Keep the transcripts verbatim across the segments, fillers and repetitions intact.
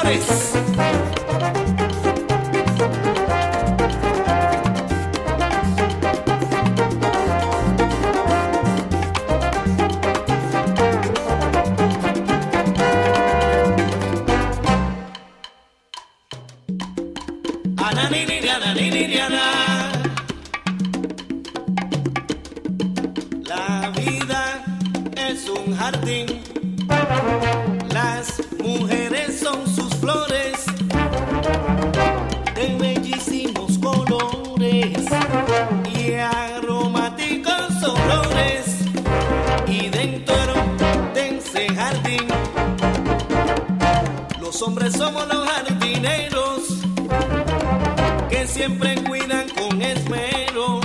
Flores. La vida es un jardín, las mujeres son sus flores de bellísimos colores y aromáticos olores, y dentro de ese jardín los hombres somos los jardineros que siempre cuidan con esmero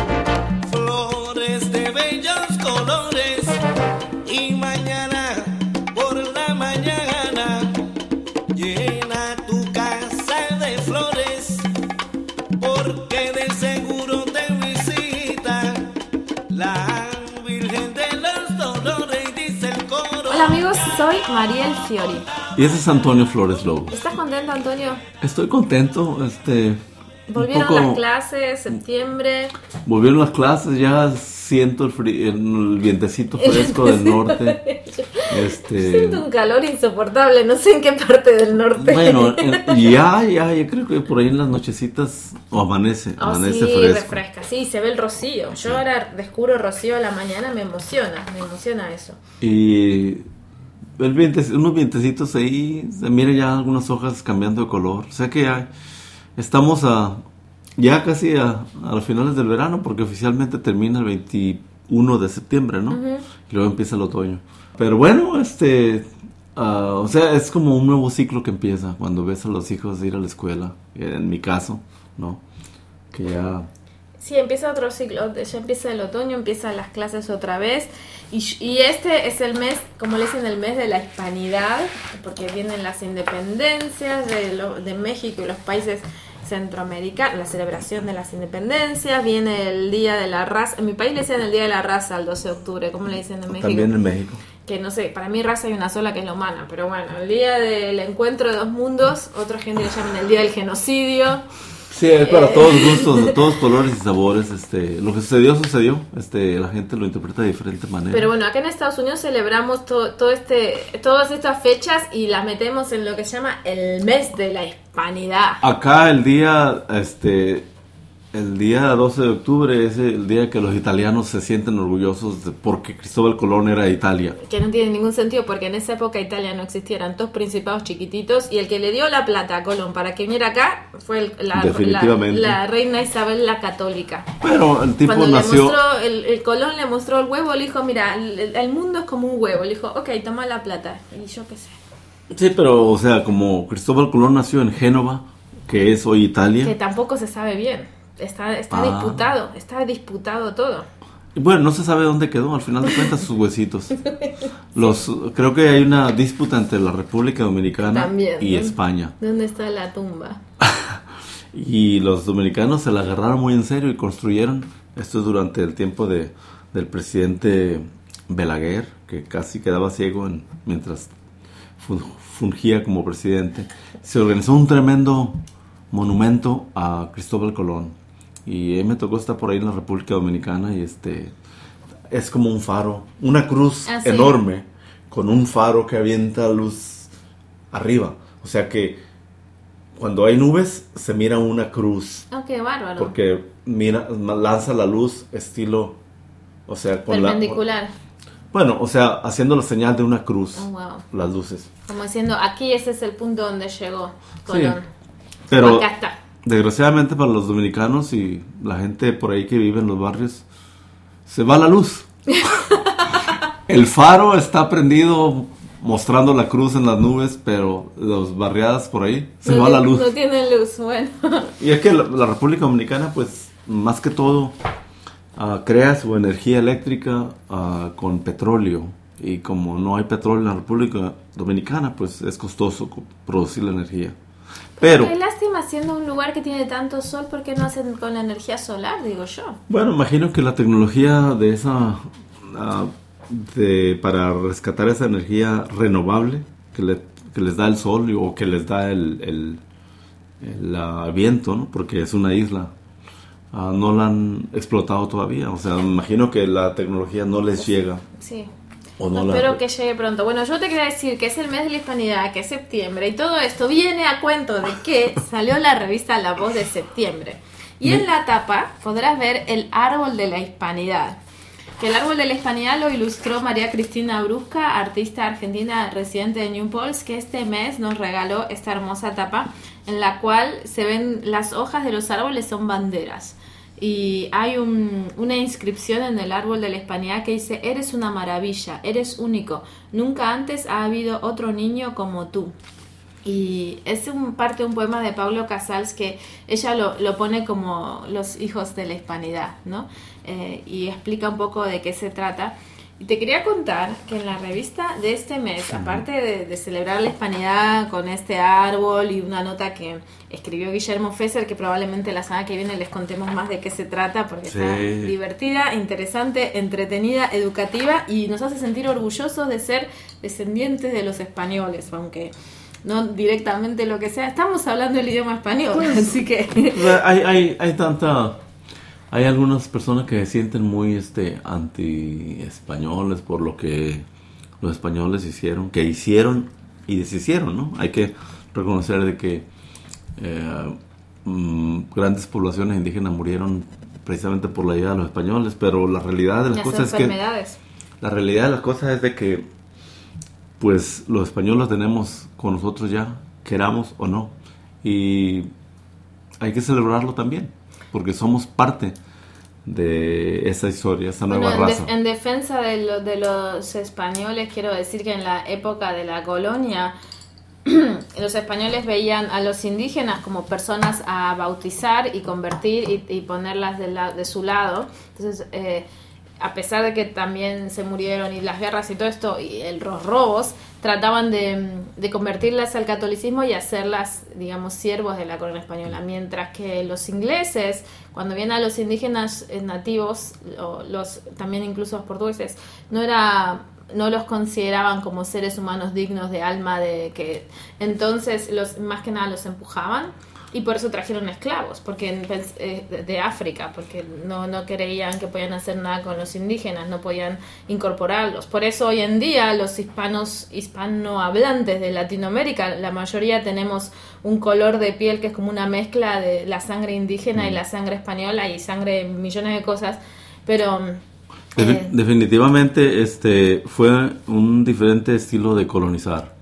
flores de bellos colores, y mañana por la mañana llena tu casa de flores, porque de seguro te visita la Virgen de los Dolores, dice el coro. Hola amigos, soy Mariel Fiori. Y ese es Antonio Flores Lobos. ¿Estás contento, Antonio? Estoy contento, este... Volvieron poco... las clases, septiembre. Volvieron las clases, ya siento el, fri... el vientecito fresco del norte. Este... Siento un calor insoportable, no sé en qué parte del norte. Bueno, ya, ya, yo creo que por ahí en las nochecitas o amanece, oh, amanece sí, fresco. refresca, sí, se ve el rocío. Yo ahora descubro rocío a la mañana, me emociona, me emociona eso. Y el viente, unos vientecitos ahí, se mira ya algunas hojas cambiando de color. O sea que ya estamos a ya casi a, a los finales del verano, porque oficialmente termina el veintiuno de septiembre, ¿no? Uh-huh. Y luego empieza el otoño. Pero bueno, este, uh, o sea, es como un nuevo ciclo que empieza cuando ves a los hijos ir a la escuela, en mi caso, ¿no? Que ya... Sí, empieza otro ciclo, ya empieza el otoño, empiezan las clases otra vez, y, y este es el mes, como le dicen, el mes de la hispanidad, porque vienen las independencias de, lo, de México y los países centroamericanos, la celebración de las independencias, viene el Día de la Raza. En mi país le dicen el Día de la Raza el doce de octubre, ¿cómo le dicen en México? También en México. Que no sé, para mí raza hay una sola que es la humana, pero bueno, el Día del Encuentro de dos Mundos, otra gente le llaman el Día del Genocidio. Sí, es para eh. todos gustos, de todos colores y sabores. Este, lo que sucedió, sucedió. Este, la gente lo interpreta de diferente manera. Pero bueno, acá en Estados Unidos celebramos todo, todo este, todas estas fechas y las metemos en lo que se llama el mes de la hispanidad. Acá el día, este, el día doce de octubre es el día que los italianos se sienten orgullosos de, porque Cristóbal Colón era de Italia. Que no tiene ningún sentido, porque en esa época Italia no existía, eran todos principados chiquititos, y el que le dio la plata a Colón para que viniera acá fue el, la, Definitivamente. La, la reina Isabel la Católica. Pero el tipo Cuando nació... le mostró, el, el Colón le mostró el huevo, le dijo, mira, el, el mundo es como un huevo. Le dijo, ok, toma la plata. Y yo qué sé. Sí, pero, o sea, como Cristóbal Colón nació en Génova, que es hoy Italia... Que tampoco se sabe bien. Está, está ah. disputado, está disputado todo. Bueno, no se sabe dónde quedó, al final de cuentas, sus huesitos. Los, creo que hay una disputa entre la República Dominicana También, y ¿no? España. ¿Dónde está la tumba? Y los dominicanos se la agarraron muy en serio y construyeron, esto es durante el tiempo de, del presidente Balaguer, que casi quedaba ciego en, mientras fungía como presidente. Se organizó un tremendo monumento a Cristóbal Colón. Y él me tocó estar por ahí en la República Dominicana y este es como un faro, una cruz ah, ¿sí? enorme con un faro que avienta luz arriba. O sea que cuando hay nubes se mira una cruz. Oh, qué bárbaro. Porque mira, lanza la luz estilo, o sea, con perpendicular. La, bueno, o sea, haciendo la señal de una cruz. Oh, wow. Las luces. Como diciendo, aquí ese es el punto donde llegó Colón. Sí, pero acá está. Desgraciadamente para los dominicanos y la gente por ahí que vive en los barrios, se va la luz. El faro está prendido mostrando la cruz en las nubes, pero las barriadas por ahí se no va te, la luz. No tienen luz, bueno. Y es que la, la República Dominicana, pues, más que todo, uh, crea su energía eléctrica uh, con petróleo. Y como no hay petróleo en la República Dominicana, pues es costoso producir la energía. Pero qué lástima, siendo un lugar que tiene tanto sol, ¿por qué no hacen con la energía solar, digo yo? Bueno, imagino que la tecnología de esa uh, de, para rescatar esa energía renovable que le que les da el sol o que les da el, el, el uh, viento, ¿no? Porque es una isla. Uh, no la han explotado todavía. O sea, me imagino que la tecnología no les llega. Sí. O no no, la... Espero que llegue pronto. Bueno, yo te quería decir que es el mes de la hispanidad, que es septiembre, y todo esto viene a cuento de que salió la revista La Voz de septiembre. Y en la tapa podrás ver el árbol de la hispanidad. Que el árbol de la hispanidad lo ilustró María Cristina Brusca, artista argentina residente de Newport, que este mes nos regaló esta hermosa tapa en la cual se ven las hojas de los árboles, son banderas. Y hay un, una inscripción en el árbol de la hispanidad que dice: eres una maravilla, eres único, nunca antes ha habido otro niño como tú. Y es un, parte de un poema de Pablo Casals que ella lo, lo pone como los hijos de la hispanidad, ¿no? Eh, y explica un poco de qué se trata. Y te quería contar que en la revista de este mes, aparte de, de celebrar la hispanidad con este árbol y una nota que escribió Guillermo Fesser, que probablemente la semana que viene les contemos más de qué se trata, porque sí. Está divertida, interesante, entretenida, educativa y nos hace sentir orgullosos de ser descendientes de los españoles, aunque no directamente lo que sea, estamos hablando el idioma español, pues, así que... Hay, hay, hay tanta... Hay algunas personas que se sienten muy este, anti-españoles por lo que los españoles hicieron, que hicieron y deshicieron, ¿no? Hay que reconocer de que eh, mm, grandes poblaciones indígenas murieron precisamente por la ayuda de los españoles, pero la realidad de las, las cosas es que... La realidad de las cosas es de que pues los españoles tenemos con nosotros ya, queramos o no, y hay que celebrarlo también, porque somos parte de esa historia, esa nueva bueno, en raza. De, en defensa de, lo, de los españoles, quiero decir que en la época de la colonia, los españoles veían a los indígenas como personas a bautizar y convertir y, y ponerlas de, la, de su lado. Entonces, eh, a pesar de que también se murieron y las guerras y todo esto, y el, los robos, trataban de, de convertirlas al catolicismo y hacerlas, digamos, siervos de la corona española. Mientras que los ingleses, cuando vienen a los indígenas nativos, o los también incluso los portugueses, no era... no los consideraban como seres humanos dignos de alma, de que entonces los más que nada los empujaban y por eso trajeron esclavos, porque eh, de África, porque no, no creían que podían hacer nada con los indígenas, no podían incorporarlos. Por eso hoy en día los hispanos hispanohablantes de Latinoamérica, la mayoría tenemos un color de piel que es como una mezcla de la sangre indígena y la sangre española y sangre de millones de cosas, pero Eh, definitivamente este fue un diferente estilo de colonizar.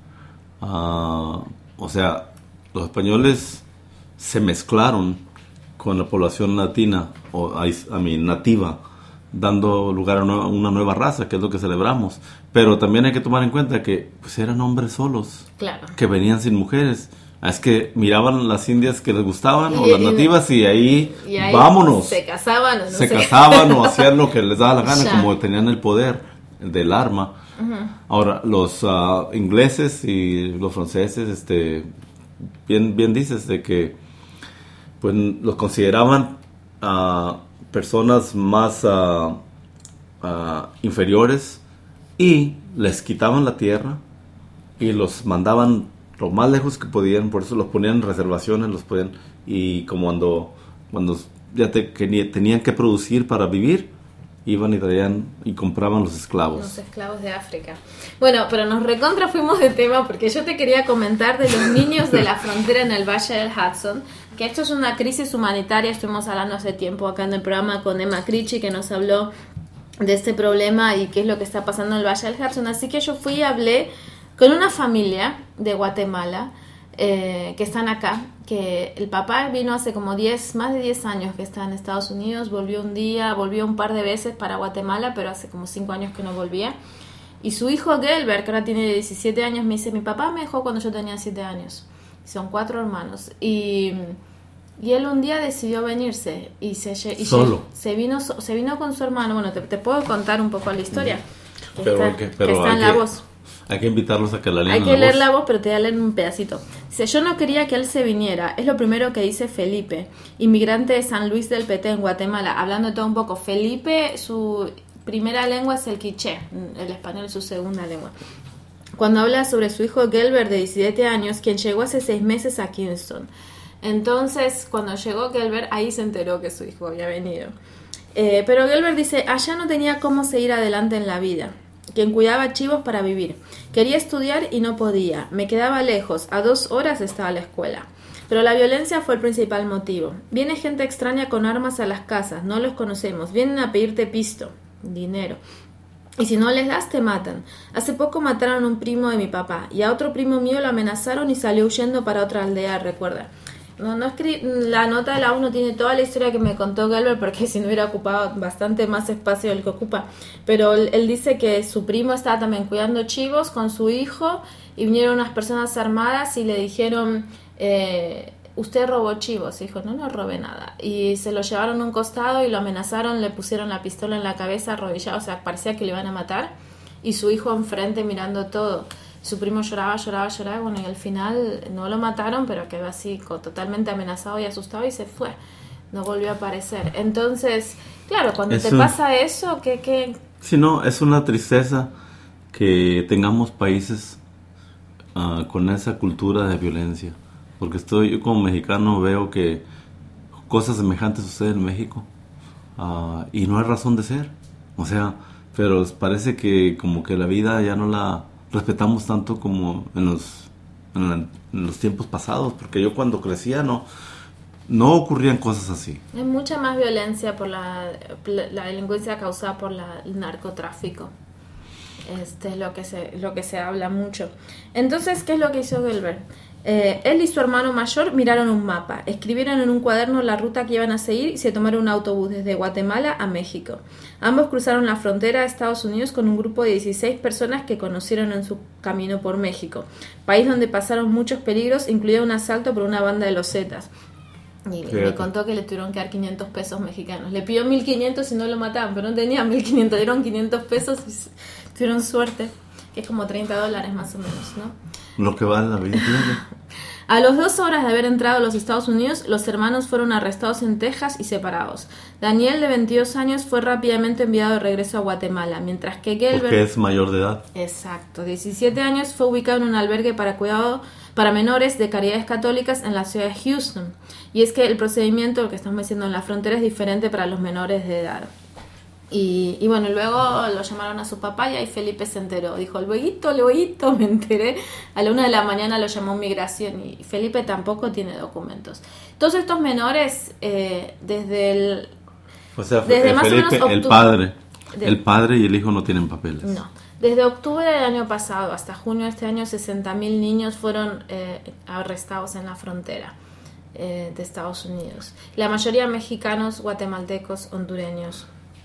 Uh, o sea, los españoles se mezclaron con la población latina, o a mí nativa, dando lugar a una, una nueva raza, que es lo que celebramos. Pero también hay que tomar en cuenta que pues, eran hombres solos, claro, que venían sin mujeres. Es que miraban las indias que les gustaban, y, o las y, nativas, y ahí, y ahí vámonos. Se casaban o no se sé. casaban o hacían lo que les daba la gana, ya. Como tenían el poder del arma. Uh-huh. Ahora, los uh, ingleses y los franceses, este, bien, bien dices, de que pues los consideraban uh, personas más uh, uh, inferiores y les quitaban la tierra y los mandaban lo más lejos que podían, por eso los ponían en reservaciones, los podían, y como cuando, cuando ya te, que tenían que producir para vivir, iban y traían y compraban los esclavos. Los esclavos de África. Bueno, pero nos recontra fuimos de tema porque yo te quería comentar de los niños de la frontera en el Valle del Hudson, que esto es una crisis humanitaria. Estuvimos hablando hace tiempo acá en el programa con Emma Critchie, que nos habló de este problema y qué es lo que está pasando en el Valle del Hudson. Así que yo fui y hablé con una familia de Guatemala eh, que están acá, que el papá vino hace como diez, más de diez años que está en Estados Unidos, volvió un día, volvió un par de veces para Guatemala, pero hace como cinco años que no volvía. Y su hijo Gelbert, que ahora tiene diecisiete años, me dice, mi papá me dejó cuando yo tenía siete años. Son cuatro hermanos. Y, y él un día decidió venirse y se, y solo. Se, se, vino, se vino con su hermano. Bueno, te, te puedo contar un poco la historia. Que pero está, que, pero que está en la que... voz. Hay que invitarlos a que la lean. Hay que la leer voz. la voz, pero te voy a leer un pedacito. Dice, yo no quería que él se viniera. Es lo primero que dice Felipe, inmigrante de San Luis del Petén, en Guatemala. Hablando de todo un poco. Felipe, su primera lengua es el quiché. El español es su segunda lengua. cuando habla sobre su hijo Gelbert de diecisiete años, quien llegó hace seis meses a Kingston. Entonces, cuando llegó Gelbert, ahí se enteró que su hijo había venido. Eh, pero Gelbert dice, allá no tenía cómo seguir adelante en la vida. Quien cuidaba chivos para vivir. Quería estudiar y no podía. Me quedaba lejos. A dos horas estaba la escuela. Pero la violencia fue el principal motivo. Viene gente extraña con armas a las casas. No los conocemos. Vienen a pedirte pisto, dinero. Y si no les das, te matan. Hace poco mataron a un primo de mi papá. Y a otro primo mío lo amenazaron y salió huyendo para otra aldea, recuerda. No, no escri- la nota de la U no tiene toda la historia que me contó Gelbert, porque si no hubiera ocupado bastante más espacio del que ocupa. Pero él, él dice que su primo estaba también cuidando chivos con su hijo y vinieron unas personas armadas y le dijeron, eh, usted robó chivos. Y dijo, no, no robé nada. Y se lo llevaron a un costado y lo amenazaron, le pusieron la pistola en la cabeza, arrodillado, o sea, parecía que le iban a matar. Y su hijo enfrente mirando todo. Su primo lloraba, lloraba, lloraba, bueno, y al final no lo mataron, pero quedó así, totalmente amenazado y asustado y se fue. No volvió a aparecer. Entonces, claro, cuando es te un... pasa eso, ¿qué, qué? Sí, no, es una tristeza que tengamos países uh, con esa cultura de violencia. Porque estoy, yo como mexicano veo que cosas semejantes suceden en México uh, y no hay razón de ser. O sea, pero parece que como que la vida ya no la respetamos tanto como en los en, la, en los tiempos pasados, porque yo cuando crecía no no ocurrían cosas así. Hay mucha más violencia por la, la delincuencia causada por la, el narcotráfico. Este es lo que se lo que se habla mucho. Entonces, ¿qué es lo que hizo Gelbert? Eh, él y su hermano mayor miraron un mapa, escribieron en un cuaderno la ruta que iban a seguir y se tomaron un autobús desde Guatemala a México. Ambos cruzaron la frontera de Estados Unidos con un grupo de dieciséis personas que conocieron en su camino por México, país donde pasaron muchos peligros, incluido un asalto por una banda de los Zetas. Y Fíjate. me contó que le tuvieron que dar quinientos pesos mexicanos. Le pidió mil quinientos y no lo mataban, pero no tenía mil quinientos, dieron quinientos pesos y tuvieron suerte, que es como treinta dólares más o menos, ¿no? Lo que vale la vida. A las dos horas de haber entrado a los Estados Unidos, los hermanos fueron arrestados en Texas y separados. Daniel, de veintidós años, fue rápidamente enviado de regreso a Guatemala, mientras que Gelbert... Porque es mayor de edad. Exacto. diecisiete años, fue ubicado en un albergue para cuidado para menores de Caridades Católicas en la ciudad de Houston. Y es que el procedimiento, lo que estamos diciendo en la frontera, es diferente para los menores de edad. Y, y bueno, luego lo llamaron a su papá y ahí Felipe se enteró. Dijo, lueguito, lueguito, me enteré. A la una de la mañana lo llamó migración y Felipe tampoco tiene documentos. Todos estos menores, eh, desde el... O sea, desde más Felipe, o menos octubre, el padre, de, el padre y el hijo no tienen papeles. No. Desde octubre del año pasado hasta junio de este año, sesenta mil niños fueron eh, arrestados en la frontera eh, de Estados Unidos. La mayoría mexicanos, guatemaltecos, hondureños.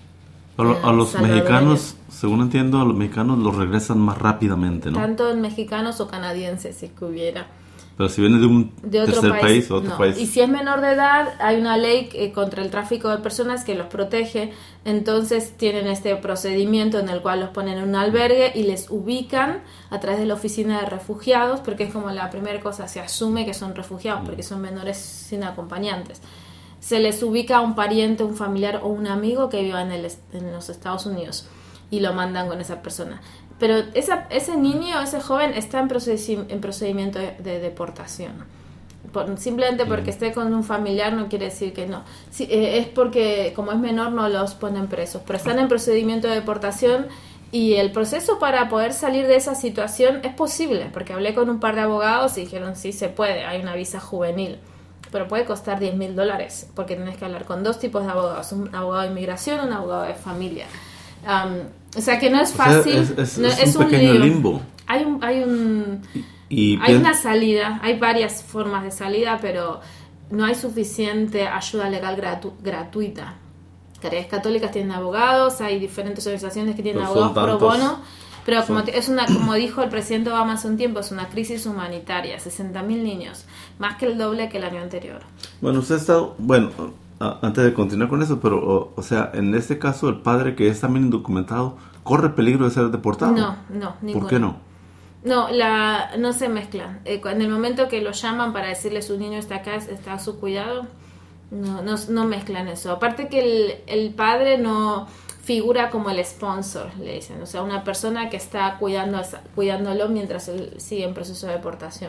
A, lo, a los mexicanos, según entiendo, a los mexicanos los regresan más rápidamente, ¿no? Tanto en mexicanos o canadienses, si que hubiera. Pero si viene de un de otro tercer país, país o otro no. país. Y si es menor de edad, hay una ley eh, contra el tráfico de personas que los protege. Entonces tienen este procedimiento en el cual los ponen en un albergue y les ubican a través de la oficina de refugiados, porque es como la primera cosa, se asume que son refugiados, porque son menores sin acompañantes. Se les ubica a un pariente, un familiar o un amigo que viva en, el, en los Estados Unidos y lo mandan con esa persona. Pero esa, ese niño, ese joven está en, procedi- en procedimiento de, de deportación. Por, simplemente porque esté con un familiar no quiere decir que no. Sí, eh, es porque como es menor no los ponen presos, pero están en procedimiento de deportación y el proceso para poder salir de esa situación es posible, porque hablé con un par de abogados y dijeron sí se puede, hay una visa juvenil. Pero puede costar diez mil dólares, porque tenés que hablar con dos tipos de abogados, un abogado de inmigración, un abogado de familia. Um, o sea que no es fácil, o sea, es, es, no, es, es un, un pequeño lío. limbo. Hay un, hay un, y, y hay pienso... una salida, hay varias formas de salida, pero no hay suficiente ayuda legal gratu- gratuita. Caridades Católicas tienen abogados, hay diferentes organizaciones que tienen pero abogados pro tantos... bono. Pero como, sí. es una, como dijo el presidente Obama hace un tiempo, es una crisis humanitaria, sesenta mil niños, más que el doble que el año anterior. Bueno, usted está, bueno, a, antes de continuar con eso, pero, o, o sea, en este caso el padre que es también indocumentado, ¿corre peligro de ser deportado? No, no, ninguno. ¿Por qué no? No, la, no se mezclan. Eh, en el momento que lo llaman para decirle su niño está acá, está a su cuidado, no, no, no mezclan eso. Aparte que el, el padre no... figura como el sponsor, le dicen, o sea, una persona que está cuidando, cuidándolo mientras él sigue en proceso de deportación.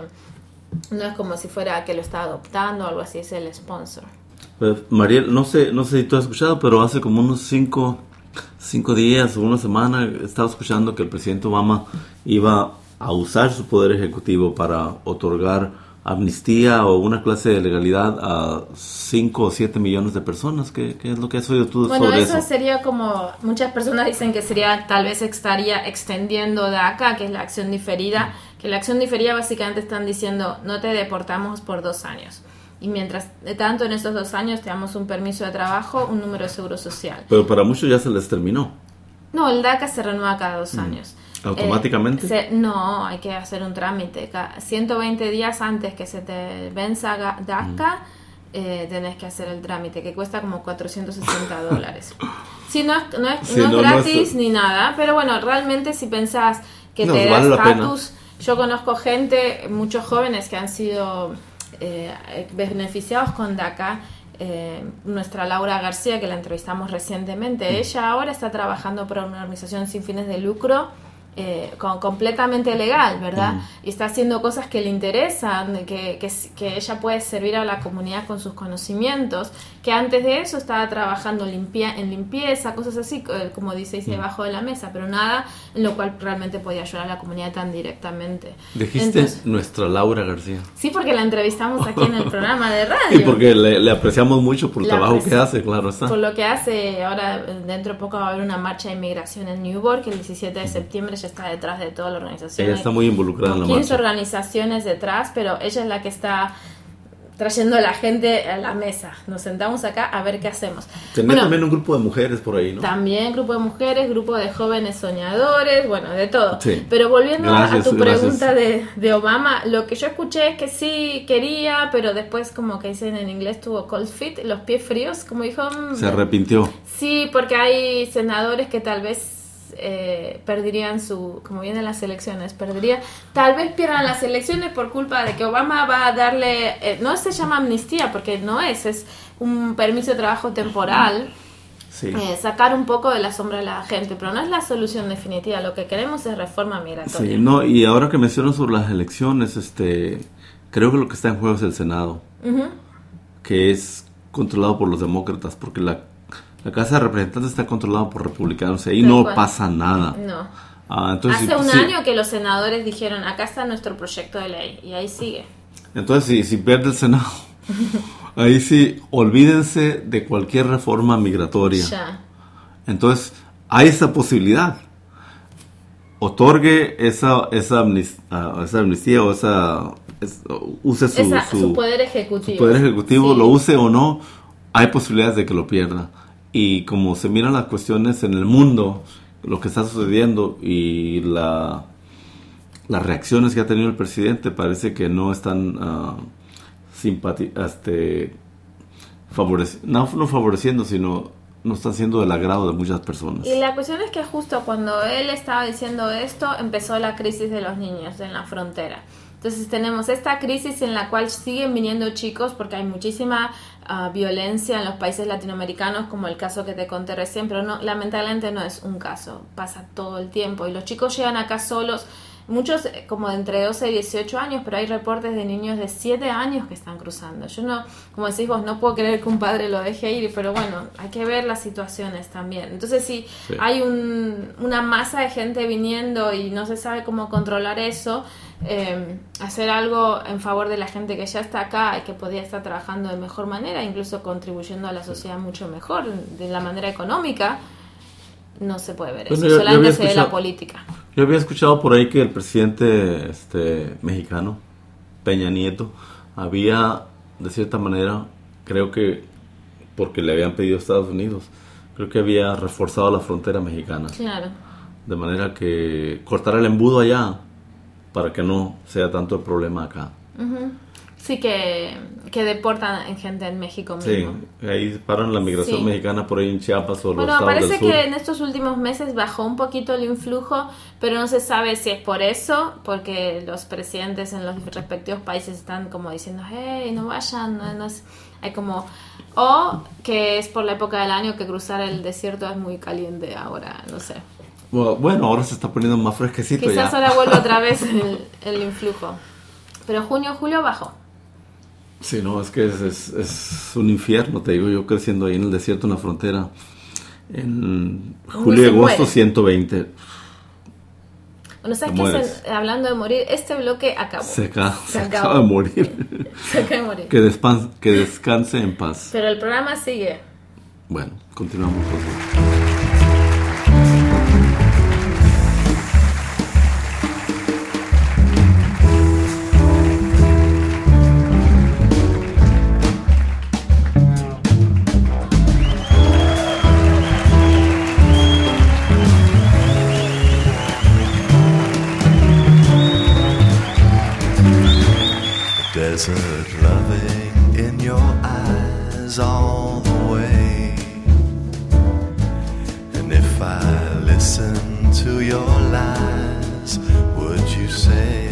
No es como si fuera que lo está adoptando o algo así, es el sponsor. Pues, Mariel, no sé, no sé si tú has escuchado, pero hace como unos cinco, cinco días o una semana estaba escuchando que el presidente Obama iba a usar su poder ejecutivo para otorgar amnistía o una clase de legalidad a cinco o siete millones de personas. ¿Qué, qué es lo que has oído tú bueno, sobre eso? Bueno, eso sería como, muchas personas dicen que sería, tal vez estaría extendiendo DACA, que es la acción diferida, que la acción diferida básicamente están diciendo, no te deportamos por dos años. Y mientras tanto, en esos dos años te damos un permiso de trabajo, un número de seguro social. Pero para muchos ya se les terminó. No, el DACA se renueva cada dos años. ¿Automáticamente? Eh, se, no, hay que hacer un trámite. ciento veinte días antes que se te venza DACA, mm. eh, tenés que hacer el trámite, que cuesta como cuatrocientos sesenta dólares. Sí, no es, no es, sí, no es no, gratis no es... ni nada, pero bueno, realmente si pensás que no, te da estatus... Yo conozco gente, muchos jóvenes que han sido eh, beneficiados con DACA. Eh, nuestra Laura García, que la entrevistamos recientemente, mm. ella ahora está trabajando para una organización sin fines de lucro eh, con, completamente legal, ¿verdad? Mm. Y está haciendo cosas que le interesan, que, que, que ella puede servir a la comunidad con sus conocimientos, que antes de eso estaba trabajando limpia, en limpieza, cosas así, como dice, debajo de la mesa, pero nada en lo cual realmente podía ayudar a la comunidad tan directamente. Dijiste Entonces, nuestra Laura García. Sí, porque la entrevistamos aquí en el programa de radio. Y porque le, le apreciamos mucho por el la trabajo que hace, claro está. Por lo que hace, ahora dentro de poco va a haber una marcha de inmigración en Newark, que el diecisiete de septiembre ya está detrás de toda la organización. Ella está muy involucrada en la marcha. quince organizaciones detrás, pero ella es la que está trayendo a la gente a la mesa. Nos sentamos acá a ver qué hacemos. Tenés bueno, también un grupo de mujeres por ahí, ¿no? También grupo de mujeres, grupo de jóvenes soñadores, bueno, de todo. Sí. Pero volviendo gracias, a tu gracias. pregunta de, de Obama, lo que yo escuché es que sí quería, pero después, como que dicen en inglés, tuvo cold feet, los pies fríos, como dijo. Se arrepintió. Sí, porque hay senadores que tal vez Eh, perderían su, como vienen las elecciones, perdería, tal vez pierdan las elecciones por culpa de que Obama va a darle, eh, no se llama amnistía porque no es, es un permiso de trabajo temporal, sí. eh, sacar un poco de la sombra a la gente, pero no es la solución definitiva, lo que queremos es reforma migratoria. Sí, no, y ahora que mencionas sobre las elecciones, este, creo que lo que está en juego es el Senado, uh-huh. que es controlado por los demócratas, porque la La Casa de Representantes está controlada por republicanos y ahí no cual. pasa nada. No. Ah, entonces, Hace si, un si, año que los senadores dijeron, acá está nuestro proyecto de ley, y ahí sigue. Entonces, si, si pierde el Senado, ahí sí, olvídense de cualquier reforma migratoria. Ya. Entonces, hay esa posibilidad. Otorgue esa, esa, amnistía, esa amnistía o esa... Es, use su, esa, su, su poder ejecutivo. Su poder ejecutivo, sí. lo use o no, hay posibilidades de que lo pierda. Y como se miran las cuestiones en el mundo, lo que está sucediendo y la, las reacciones que ha tenido el presidente, parece que no están uh, simpati- este, favoreci- no, no favoreciendo, sino no están siendo del agrado de muchas personas. Y la cuestión es que justo cuando él estaba diciendo esto, empezó la crisis de los niños en la frontera. Entonces tenemos esta crisis en la cual siguen viniendo chicos porque hay muchísima uh, violencia en los países latinoamericanos, como el caso que te conté recién, pero no, lamentablemente no es un caso, pasa todo el tiempo y los chicos llegan acá solos, muchos como de entre doce y dieciocho años, pero hay reportes de niños de siete años que están cruzando. Yo no, como decís vos, no puedo creer que un padre lo deje ir, pero bueno, hay que ver las situaciones también. Entonces si sí. hay un, una masa de gente viniendo y no se sabe cómo controlar eso, eh, hacer algo en favor de la gente que ya está acá y que podría estar trabajando de mejor manera, incluso contribuyendo a la sociedad mucho mejor, de la manera económica, no se puede ver bueno, eso, yo, solamente yo se ve la política. Yo había escuchado por ahí que el presidente este, mexicano, Peña Nieto, había, de cierta manera, creo que porque le habían pedido a Estados Unidos, creo que había reforzado la frontera mexicana. Claro. De manera que cortar el embudo allá para que no sea tanto el problema acá. Uh-huh. Sí, que, que deportan en gente en México mismo. Sí, ahí paran la migración sí. mexicana por ahí en Chiapas o los bueno, estados del sur. Bueno, parece que en estos últimos meses bajó un poquito el influjo, pero no se sabe si es por eso, porque los presidentes en los respectivos países están como diciendo, hey, no vayan, no, no es... hay como... o que es por la época del año que cruzar el desierto es muy caliente ahora, no sé. Bueno, ahora se está poniendo más fresquecito. Quizás ya. ahora vuelve otra vez el, el influjo. Pero junio, julio bajó. Sí, no, es que es, es, es un infierno, te digo, yo creciendo ahí en el desierto, en la frontera, en julio y agosto, muere. ciento veinte. Bueno, ¿sabes qué es el, hablando de morir? Este bloque acabó. Se, acaba, se, se acaba de morir. Se acaba de morir. Que, despan, que descanse en paz. Pero el programa sigue. Bueno, continuamos con eso. Desert loving in your eyes all the way. And if I listen to your lies, would you say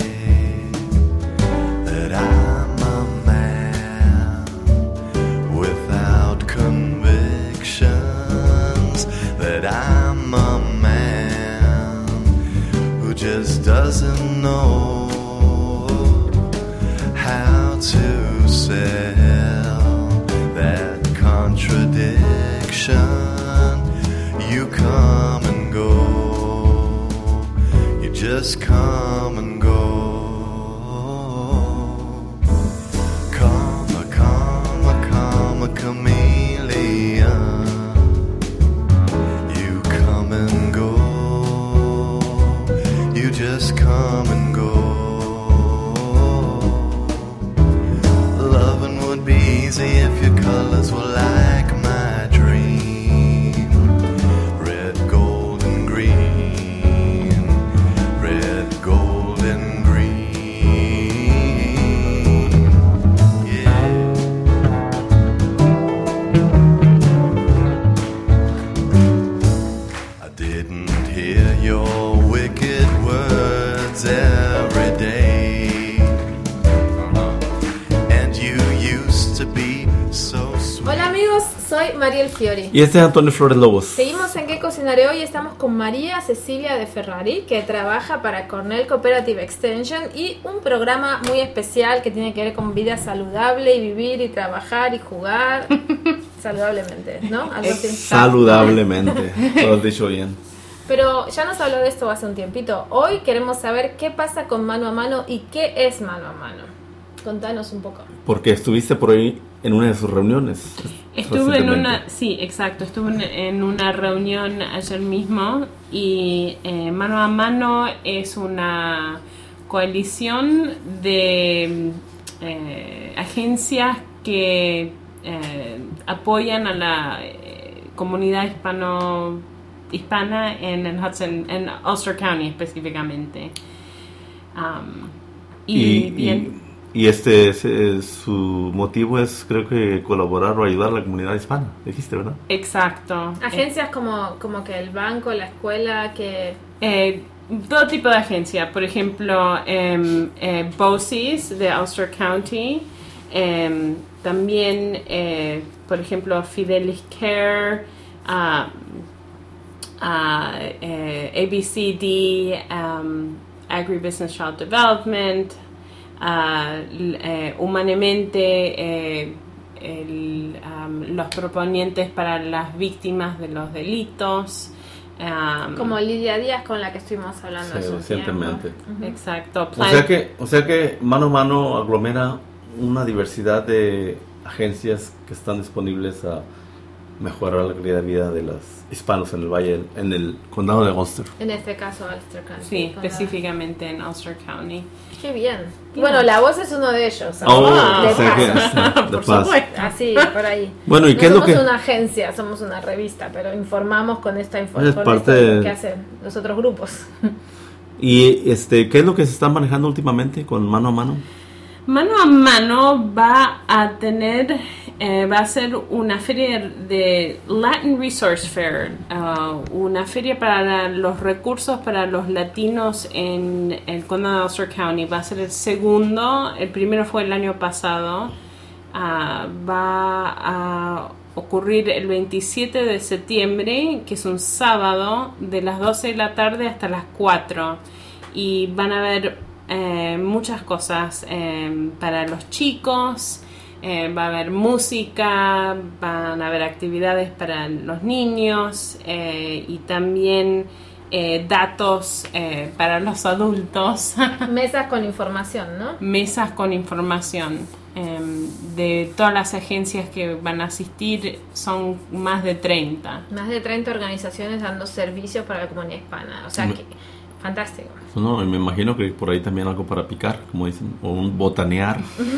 that I'm a man without convictions? That I'm a man who just doesn't know how to sell that contradiction. You come and go, you just come and go. Come a, come a, come a chameleon. You come and go, you just come and go. If your colors were like my dream, red, gold, and green, red, gold, and green, yeah. I didn't hear your wicked words every day. Hola amigos, soy Mariel Fiori. Y este es Antonio Flores Lobos. Seguimos en ¿Qué cocinaré hoy? Estamos con María Cecilia de Ferrari, que trabaja para Cornell Cooperative Extension y un programa muy especial que tiene que ver con vida saludable y vivir y trabajar y jugar saludablemente, ¿no? Algo así. Saludablemente, lo has dicho bien. Pero ya nos habló de esto hace un tiempito. Hoy queremos saber qué pasa con Mano a Mano y qué es Mano a Mano. Contanos un poco. Porque estuviste por ahí en una de sus reuniones. Estuve en una, sí, exacto, estuve en una reunión ayer mismo y eh, Mano a Mano es una coalición de eh, agencias que eh, apoyan a la eh, comunidad hispano hispana en el Hudson, en Ulster County específicamente. Um, y, y bien. Y... Y este, ese, su motivo es, creo que, colaborar o ayudar a la comunidad hispana, dijiste, ¿verdad? Exacto. Agencias eh, como, como que el banco, la escuela, que... Eh, todo tipo de agencia. Por ejemplo, eh, eh, B O C I S de Ulster County. Eh, también, eh, por ejemplo, Fidelis Care, uh, uh, eh, A B C D, um, Agribusiness Child Development... Uh, eh, humanamente eh, el, um, los proponientes para las víctimas de los delitos, um, como Lidia Díaz, con la que estuvimos hablando sí, recientemente. Uh-huh. Exacto. O sea que, o sea que Mano a Mano aglomera una diversidad de agencias que están disponibles a mejorar la calidad de vida de los hispanos en el valle, en el condado de Ulster. En este caso, Ulster County. Sí, específicamente en Ulster County. Qué bien. Yeah. Bueno, La Voz es uno de ellos. Oh, de o sea que, de por paz. supuesto. Así, por ahí. Bueno, ¿y no qué es lo que...? somos una agencia, somos una revista, pero informamos con esta información es parte de... que hacen los otros grupos. ¿Y este, qué es lo que se está manejando últimamente con Mano a Mano? Mano a Mano va a tener, eh, va a ser una feria de Latin Resource Fair, uh, una feria para los recursos para los latinos en el condado de Ulster County. Va a ser el segundo, el primero fue el año pasado. Uh, va a ocurrir el veintisiete de septiembre, que es un sábado, de las doce de la tarde hasta las cuatro. Y van a haber eh, muchas cosas eh, para los chicos, eh, va a haber música, van a haber actividades para los niños eh, y también eh, datos eh, para los adultos. Mesas con información, ¿no? Mesas con información. Eh, de todas las agencias que van a asistir son más de treinta. Más de treinta organizaciones dando servicios para la comunidad hispana. O sea, que fantástico. No, me imagino que por ahí también algo para picar, como dicen, o un botanear.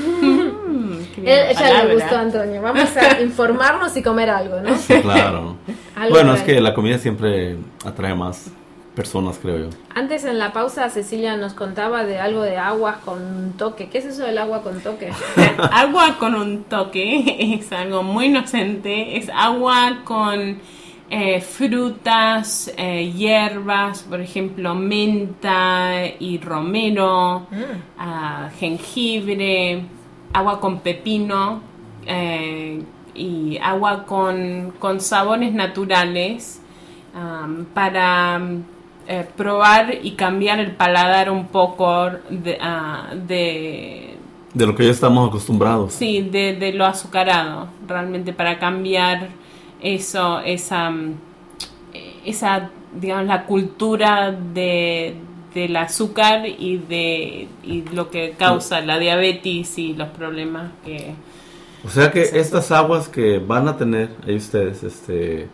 Él, ella le gustó a Antonio. Vamos a informarnos y comer algo, ¿no? Sí, claro. Bueno, es que la comida siempre atrae más personas, creo yo. Antes en la pausa Cecilia nos contaba de algo de aguas con un toque. ¿Qué es eso del agua con toque? Agua con un toque es algo muy inocente. Es agua con eh, frutas, eh, hierbas, por ejemplo, menta y romero, mm. uh, jengibre, agua con pepino eh, y agua con, con sabores naturales um, para Eh, probar y cambiar el paladar un poco de, uh, de... de lo que ya estamos acostumbrados. Sí, de, de lo azucarado, realmente para cambiar eso, esa, esa digamos, la cultura de, del azúcar y de y lo que causa la diabetes y los problemas que... O sea que estas aguas que van a tener ahí ustedes, este...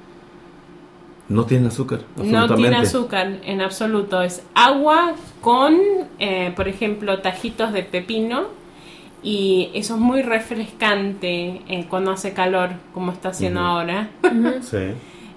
no tiene azúcar, absolutamente. No tiene azúcar en absoluto. Es agua con, eh, por ejemplo, tajitos de pepino. Y eso es muy refrescante eh, cuando hace calor, como está haciendo uh-huh. ahora. Uh-huh. Sí.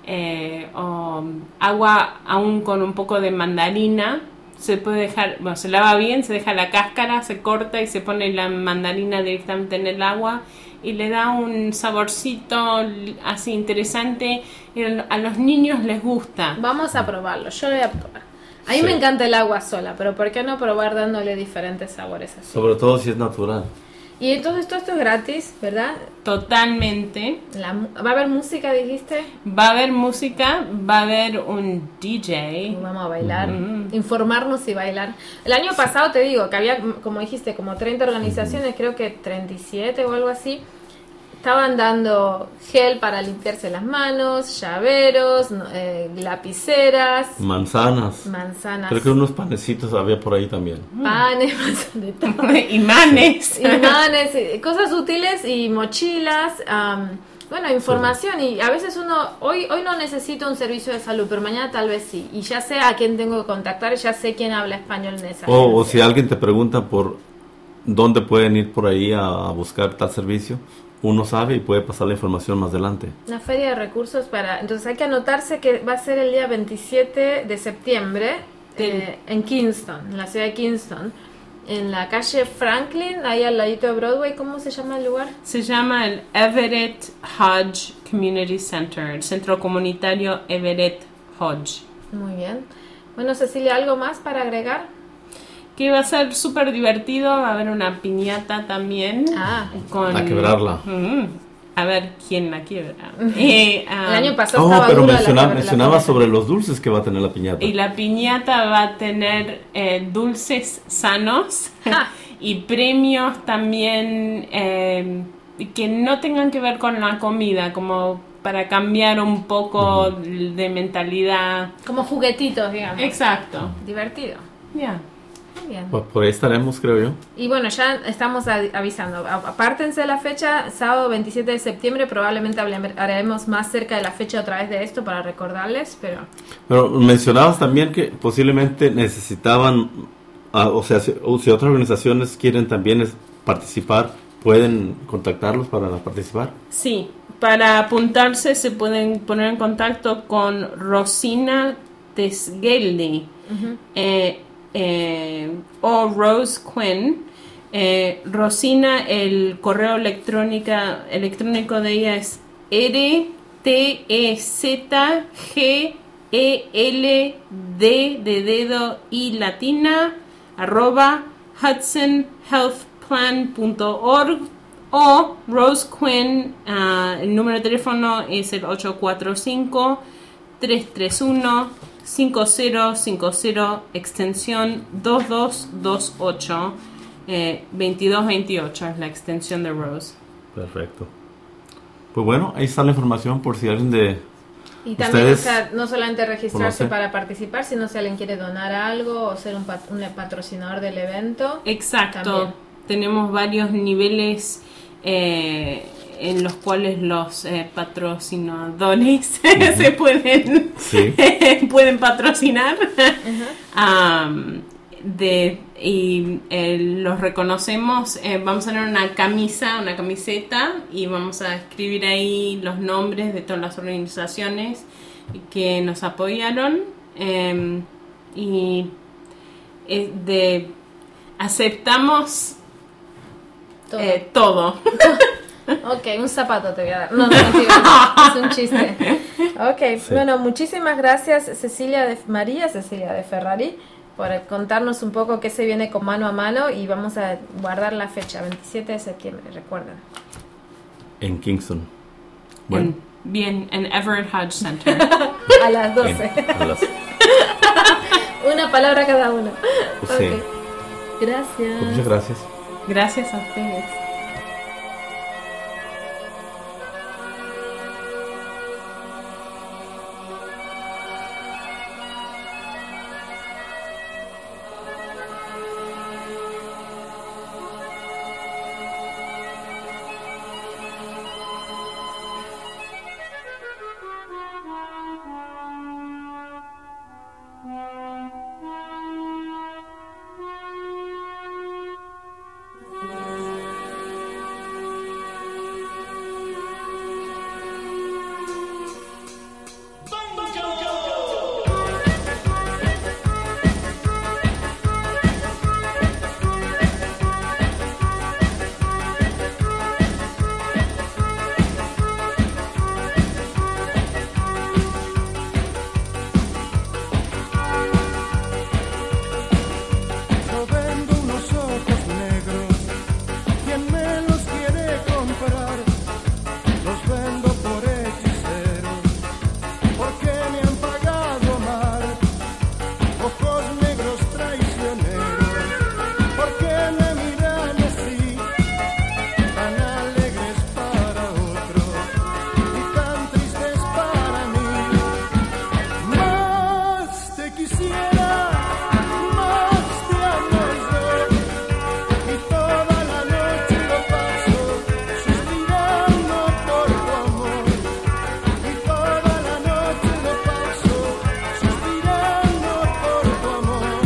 Eh, o agua aún con un poco de mandarina. Se puede dejar, bueno, se lava bien, se deja la cáscara, se corta y se pone la mandarina directamente en el agua. Y le da un saborcito así interesante y a los niños les gusta. Vamos a probarlo, yo lo voy a probar. A mí sí. me encanta el agua sola, pero ¿por qué no probar dándole diferentes sabores así? Sobre todo si es natural. Y entonces todo esto es gratis, ¿verdad? Totalmente. La, ¿Va a haber música, dijiste? Va a haber música, va a haber un D J. Vamos a bailar, Mm. informarnos y bailar. El año pasado te digo que había, como dijiste, como treinta organizaciones, creo que treinta y siete o algo así. Estaban dando gel para limpiarse las manos, llaveros, eh, lapiceras, manzanas. manzanas. Creo que unos panecitos había por ahí también. Panes, de todo. Imanes. Imanes, cosas útiles y mochilas. Um, bueno, información. Y a veces uno, hoy hoy no necesito un servicio de salud, pero mañana tal vez sí. Y ya sé a quién tengo que contactar y ya sé quién habla español en esa O, o si alguien te pregunta por dónde pueden ir por ahí a, a buscar tal servicio, uno sabe y puede pasar la información más adelante. Una feria de recursos para... Entonces hay que anotarse que va a ser el día veintisiete de septiembre eh, en Kingston, en la ciudad de Kingston, en la calle Franklin, ahí al ladito de Broadway. ¿Cómo se llama el lugar? Se llama el Everett Hodge Community Center, el centro comunitario Everett Hodge. Muy bien. Bueno, Cecilia, ¿algo más para agregar? Que va a ser súper divertido, va a haber una piñata también. Ah. Con, a quebrarla. Mm, a ver quién la quiebra. eh, um, el año pasado oh, estaba pero dura menciona, la, mencionaba la sobre los dulces que va a tener la piñata. Y la piñata va a tener eh, dulces sanos Ah. y premios también eh, que no tengan que ver con la comida, como para cambiar un poco uh-huh. de mentalidad. Como juguetitos, digamos. Exacto. Divertido. Ya. Yeah. Muy bien. Pues por ahí estaremos, creo yo. Y bueno, ya estamos avisando. Apártense de la fecha, sábado veintisiete de septiembre. Probablemente haremos más cerca de la fecha otra vez de esto para recordarles, pero... Pero mencionabas también que posiblemente necesitaban, o sea, si, si otras organizaciones quieren también participar, ¿pueden contactarlos para participar? Sí, para apuntarse se pueden poner en contacto con Rosina Tesgeldi. Uh-huh. eh, Eh, o Rose Quinn Eh, Rosina, el correo electrónica, electrónico de ella es R T E Z G E L D de dedo y latina arroba hudson health plan punto org, o Rose Quinn, uh, el número de teléfono es el ocho cuatro cinco, tres tres uno, cinco cero cinco cero, extensión dos dos dos ocho, eh, veintidós veintiocho es la extensión de Rose. Perfecto. Pues bueno, ahí está la información por si alguien de Y también, ustedes, o sea, no solamente registrarse conoce. para participar, sino si alguien quiere donar algo o ser un, pat- un patrocinador del evento. Exacto. También. Tenemos varios niveles eh, en los cuales los eh, patrocinadores se pueden Sí. pueden patrocinar. Um, de y eh, los reconocemos. Eh, vamos a tener una camisa, una camiseta, y vamos a escribir ahí los nombres de todas las organizaciones que nos apoyaron, eh, y eh, de aceptamos Todo. eh, todo. Ok, un zapato te voy a dar. No, no, mentira, no, es un chiste. Ok, Sí. bueno, muchísimas gracias Cecilia de María Cecilia de Ferrari por contarnos un poco qué se viene con Mano a Mano, y vamos a guardar la fecha, veintisiete de septiembre, recuerden. En Kingston. Bueno, En- bien, en Everett Hodge Center. A las en- doce. a las- Una palabra cada uno. Sí. Ok. Gracias. Muchas gracias. Gracias a ustedes. Yo vendo unos ojos negros, ¿quién me los quiere comprar? Los vendo por hechiceros, porque me han pagado mal. Ojos negros traicioneros, ¿por qué me miran así? Tan alegres para otros y tan tristes para mí. Más te quisiera, más te amo yo, y toda la noche lo paso suspirando por tu amor, y toda la noche lo paso suspirando por tu amor.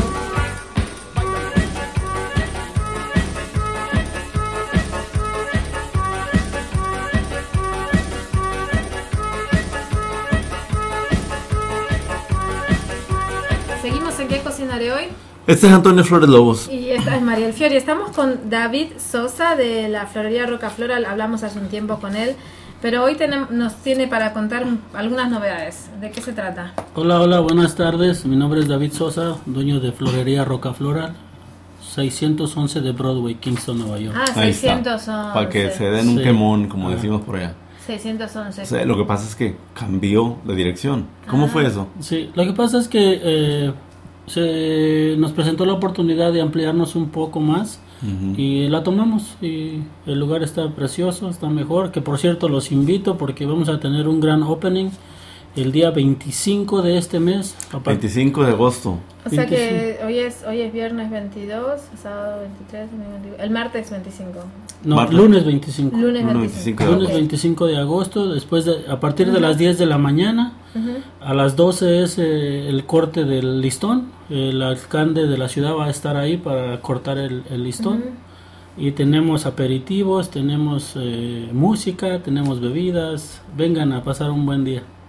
Seguimos en ¿Qué cocinaré hoy? Este es Antonio Flores Lobos. Y esta es María El Fiori. Estamos con David Sosa de la florería Rocaflora. Hablamos hace un tiempo con él, pero hoy tenemos, nos tiene para contar un- algunas novedades. ¿De qué se trata? Hola, hola, buenas tardes. Mi nombre es David Sosa, dueño de Florería Rocaflora, seiscientos once de Broadway, Kingston, Nueva York. Ah, Ahí está. seiscientos once. Para que se den un Sí. quemón, como Ah. decimos por allá. seiscientos once. O sea, lo que pasa es que cambió de dirección. ¿Cómo Ah. fue eso? Sí, lo que pasa es que eh, se nos presentó la oportunidad de ampliarnos un poco más Ujú. y la tomamos, y el lugar está precioso, está mejor, que por cierto los invito porque vamos a tener un gran opening el día veinticinco de este mes. a par- veinticinco de agosto. O sea que veinticinco. hoy es hoy es viernes veintidós, sábado veintitrés, domingo veinticuatro, el martes veinticinco. No, Martes. lunes veinticinco. Lunes Lunes veinticinco. veinticinco de Lunes Ok. veinticinco de agosto, después de, a partir de las diez de la mañana, Ujú. a las doce es eh, el corte del listón. El alcalde de la ciudad va a estar ahí para cortar el, el listón. Y tenemos aperitivos, tenemos eh, música, tenemos bebidas. Vengan a pasar un buen día.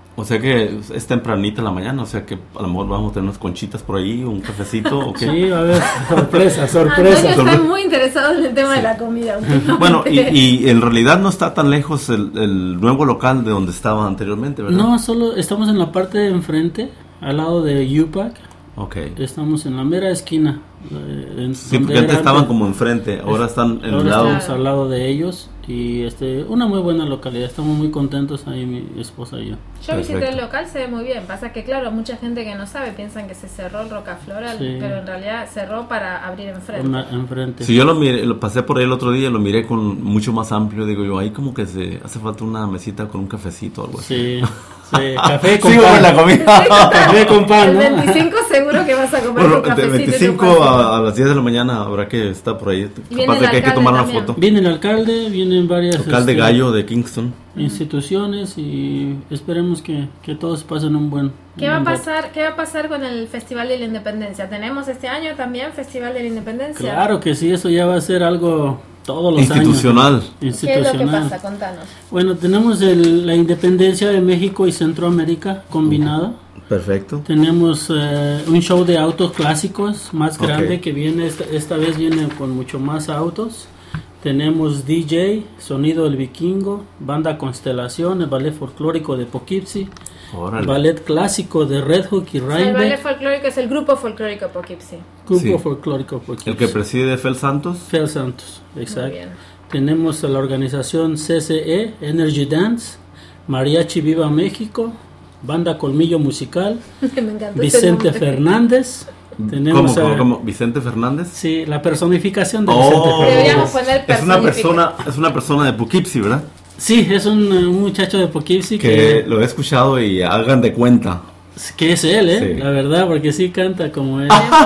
O sea que es tempranita la mañana, o sea que a lo mejor vamos a tener unas conchitas por ahí, un cafecito o qué. Sí, a ver, sorpresa, Antonio sorpresa. está Sorpre- muy interesado en el tema de la comida. Bueno, y, y en realidad no está tan lejos el, el nuevo local de donde estaba anteriormente, ¿verdad? No, solo estamos en la parte de enfrente, al lado de U P A C. Ok. Estamos en la mera esquina. eh, en- Sí, donde porque antes era estaban antes. como enfrente, ahora están en Ahora el lado. estamos al lado de ellos y este una muy buena localidad. Estamos muy contentos ahí mi esposa y yo. Yo visité Perfecto. el local, se ve muy bien. Pasa que, claro, mucha gente que no sabe piensan que se cerró el Roca Floral, Sí. pero en realidad cerró para abrir enfrente. Una- enfrente. Si yo lo miré, lo pasé por ahí el otro día, lo miré con mucho más amplio, digo yo, ahí como que se hace falta una mesita con un cafecito o algo así. Sí, sí, café con Sigo pan. con la comida. Café con pan, El ¿no? veinticinco seguro que vas a comer Bueno, tu de cafecito. y tu veinticinco pancito. a, a las diez de la mañana habrá que estar por ahí. Y viene Capaz el de que hay que alcalde tomar una también. foto. Viene el alcalde, vienen varias Alcalde este, Gallo de Kingston. instituciones y esperemos que, que todos pasen un buen ¿Qué un va a buen rato. pasar? ¿Qué va a pasar con el Festival de la Independencia? Tenemos este año también Festival de la Independencia. Claro que sí, eso ya va a ser algo todos los Institucional. años. ¿Qué es lo que Institucional. pasa? Contanos. Bueno, tenemos el- la independencia de México y Centroamérica combinada. Perfecto. Tenemos eh, un show de autos clásicos más Ok. grande que viene, esta, esta vez viene con mucho más autos. Tenemos D J, Sonido del Vikingo, Banda Constelación, el ballet folclórico de Poughkeepsie, Órale. ballet clásico de Red Hook y El ballet Rhinebeck, folclórico es el grupo folclórico Poughkeepsie. grupo Sí. folclórico El que Poughkeepsie. preside Fel Santos. Fel Santos, Muy exacto. bien. Tenemos a la organización C C E, Energy Dance, Mariachi Viva México, Banda Colmillo Musical, Me encantó ese Vicente nombre. Fernández. ¿Cómo, Tenemos cómo, a- cómo? ¿Vicente Fernández? Sí, la personificación de Oh. Vicente Fernández. Deberíamos poner Es una personifica- persona, es una persona de Poughkeepsie, ¿verdad? Sí, es un, eh, un muchacho de Poughkeepsie Que que, lo he escuchado y hagan de cuenta. que es él, ¿eh? Sí. La verdad, porque sí canta como él.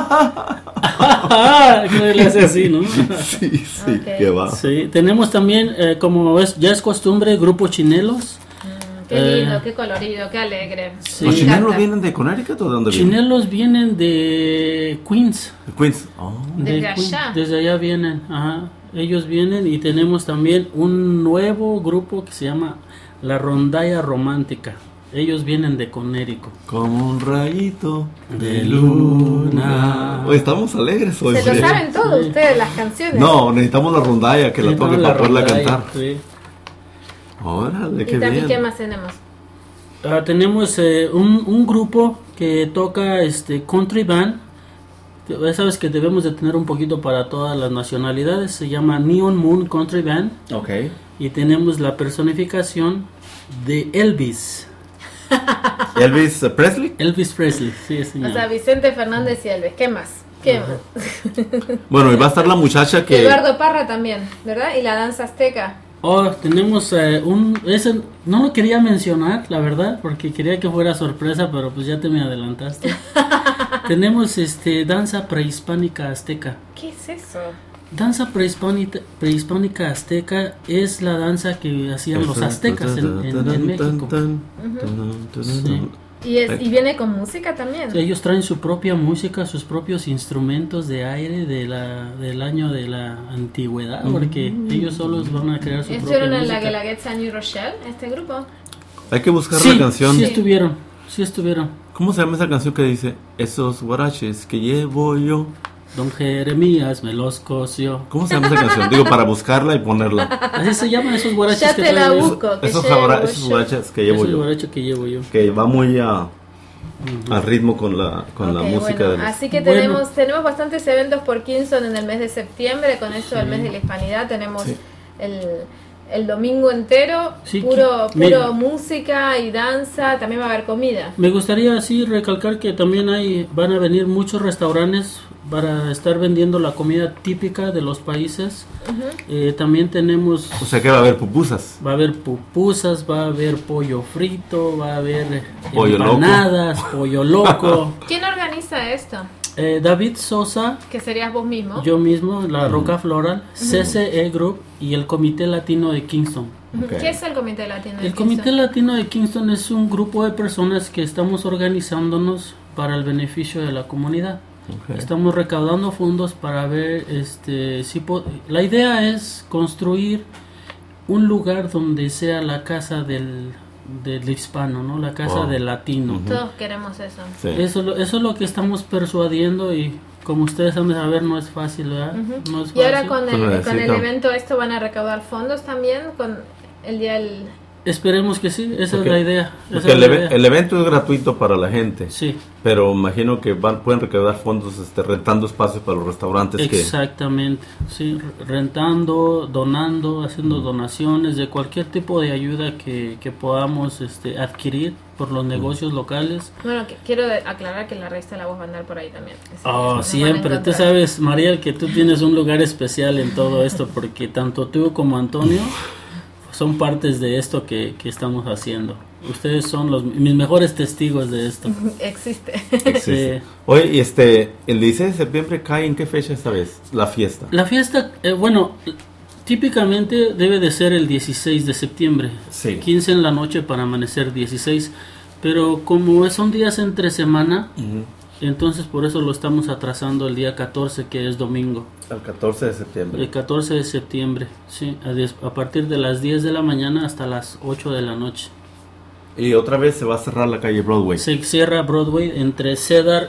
Que él hace así, ¿no? Sí, sí, Ok. que va. Sí, tenemos también, eh, como es, ya es costumbre, Grupo Chinelos. Qué lindo, Eh, qué colorido, qué alegre. Sí. ¿Los Me chinelos encanta. vienen de Connecticut o de dónde vienen? Chinelos vienen de Queens. De Queens. Oh. De Desde Queens, allá. Desde allá vienen, ajá. Ellos vienen y tenemos también un nuevo grupo que se llama La Rondalla Romántica. Ellos vienen de Connecticut. Como un rayito De luna. Hoy estamos alegres hoy. Se lo sí. saben todos Sí. ustedes, las canciones. No, necesitamos la rondalla que la Sí, toque no, para poderla rondalla, cantar. sí. Órale, ¿Y qué también bien. qué más tenemos? Ah, tenemos eh, un, un grupo que toca este country band. Ya sabes que debemos de tener un poquito para todas las nacionalidades. Se llama Neon Moon Country Band. Ok. Y tenemos la personificación de Elvis. Elvis eh, Presley. Elvis Presley, sí, señor. O sea, Vicente Fernández y Elvis. ¿Qué más? ¿Qué más? Bueno, y va a estar la muchacha Y que... Eduardo Parra también, ¿verdad? Y la danza azteca. Oh, tenemos eh, un... Ese no lo quería mencionar, la verdad, porque quería que fuera sorpresa, pero pues ya te me adelantaste. Tenemos este danza prehispánica azteca. ¿Qué es eso? Danza prehispánica, prehispánica azteca es la danza que hacían los aztecas en, en- en México. Sí. Y, es, y viene con música también. Ellos traen su propia música, sus propios instrumentos de aire de la, del año de la antigüedad, porque ellos solos van a crear su propia ¿Estuvieron en la música. Guelaguetza New Rochelle, este grupo? Hay que buscar Sí, la canción. sí estuvieron, sí estuvieron. ¿Cómo se llama esa canción que dice esos guaraches que llevo yo? Don Jeremías me los cosió. ¿Cómo se llama esa canción? Digo, para buscarla y ponerla. Así se llaman esos guaraches Ya que te la traigo yo. busco. que Esos, llevo jabra- yo. esos guaraches que Es llevo el yo. guarache que llevo yo. Que va muy a, al ritmo con la, con la Ok, música bueno, de los... así que Bueno. tenemos tenemos bastantes eventos por Kingston en el mes de septiembre, con esto del mes de la hispanidad tenemos Sí. el, el domingo entero, Sí, puro, que- puro me- música y danza, también va a haber comida. Me gustaría así recalcar que también hay van a venir muchos restaurantes para estar vendiendo la comida típica de los países. Eh, también tenemos, O sea que va a haber pupusas. va a haber pupusas, va a haber pollo frito, va a haber eh, Pollo loco. empanadas, pollo loco. ¿Quién organiza esto? Eh, David Sosa, Que serías vos mismo. yo mismo, la Roca Floral, C C E Group y el Comité Latino de Kingston. Ujú. Ok. ¿Qué es el Comité Latino de El Comité Kingston? Latino de Kingston es un grupo de personas que estamos organizándonos para el beneficio de la comunidad. Ok. Estamos recaudando fondos para ver, este, si po- la idea es construir un lugar donde sea la casa del del hispano, ¿no? La casa Oh. del latino. Ujú. Todos queremos eso. Sí. Eso, es lo- eso es lo que estamos persuadiendo y como ustedes saben saber no es fácil, ¿verdad? Ujú. No es Y ahora fácil. con Pues el, lo con el necesitan. evento esto van a recaudar fondos también con el día del... Esperemos que sí, esa Porque- es la idea. esa Porque es el, la eve- idea. el evento es gratuito para la gente, Sí, pero imagino que van, pueden recaudar fondos este, rentando espacios para los restaurantes que... exactamente. Sí, rentando, donando, haciendo donaciones de cualquier tipo de ayuda que, que podamos este, adquirir por los negocios locales. Bueno, que- quiero de- aclarar que la revista La Voz va a andar por ahí también. Así que Oh, nos van a siempre. Tú encontrar. sabes, Mariel, que tú tienes un lugar especial en todo esto porque tanto tú como Antonio son partes de esto que, que estamos haciendo. Ustedes son los mis mejores testigos de esto. Existe. Existe. Sí. Oye, y este, el dieciséis de septiembre cae en qué fecha esta vez, la fiesta. La fiesta, eh, bueno, típicamente debe de ser el dieciséis de septiembre. Sí. quince en la noche para amanecer dieciséis. Pero como son días entre semana, Ujú. entonces por eso lo estamos atrasando el día catorce, que es domingo. El catorce de septiembre. El catorce de septiembre, sí, a, diez- a partir de las diez de la mañana hasta las ocho de la noche. Y otra vez se va a cerrar la calle Broadway. Se cierra Broadway entre Cedar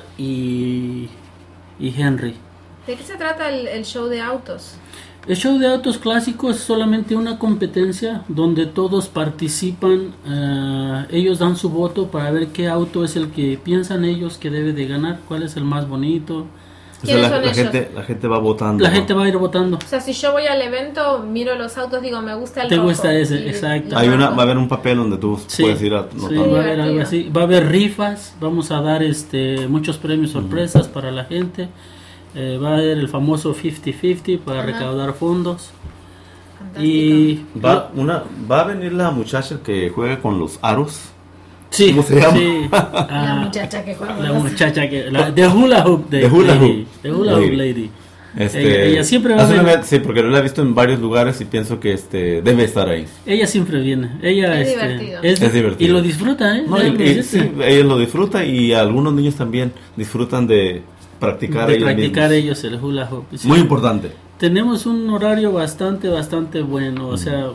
y, y Henry. ¿De qué se trata el, el show de autos? El show de autos clásicos es solamente una competencia donde todos participan, eh, ellos dan su voto para ver qué auto es el que piensan ellos que debe de ganar, cuál es el más bonito. O sea, ¿Quiénes la, son la ellos? gente, la gente va votando. La ¿no? gente va a ir votando. O sea, si yo voy al evento, miro los autos, digo, me gusta el Te rojo. gusta ese, y exacto. lo Hay una, marco. va a haber un papel donde tú Sí, puedes ir a sí, notando. va a haber algo Divertido. así. Va a haber rifas, vamos a dar este muchos premios sorpresas para la gente. Eh, va a haber el famoso cincuenta cincuenta para Ajá. recaudar fondos. Fantástico. Y Va, una, va a venir la muchacha que juega con los aros. sí, ¿Cómo se llama? sí, La ah, muchacha que juega. la con los- muchacha que la de hula hoop de The hula lady, hoop. the hula hoop Lady. lady. Este, Ella- ella siempre va a hace venir. una- sí, porque yo la he visto en varios lugares y pienso que este debe estar ahí. Ella siempre viene. Ella Es este, divertido. Es divertido. y lo disfruta, ¿eh? No, y- Déjame y- decirte. sí, ella lo disfruta y algunos niños también disfrutan de practicar de ellos practicar mismos. ellos el hula hoop. Sí. Muy importante. Tenemos un horario bastante, bastante bueno. Mm. O sea,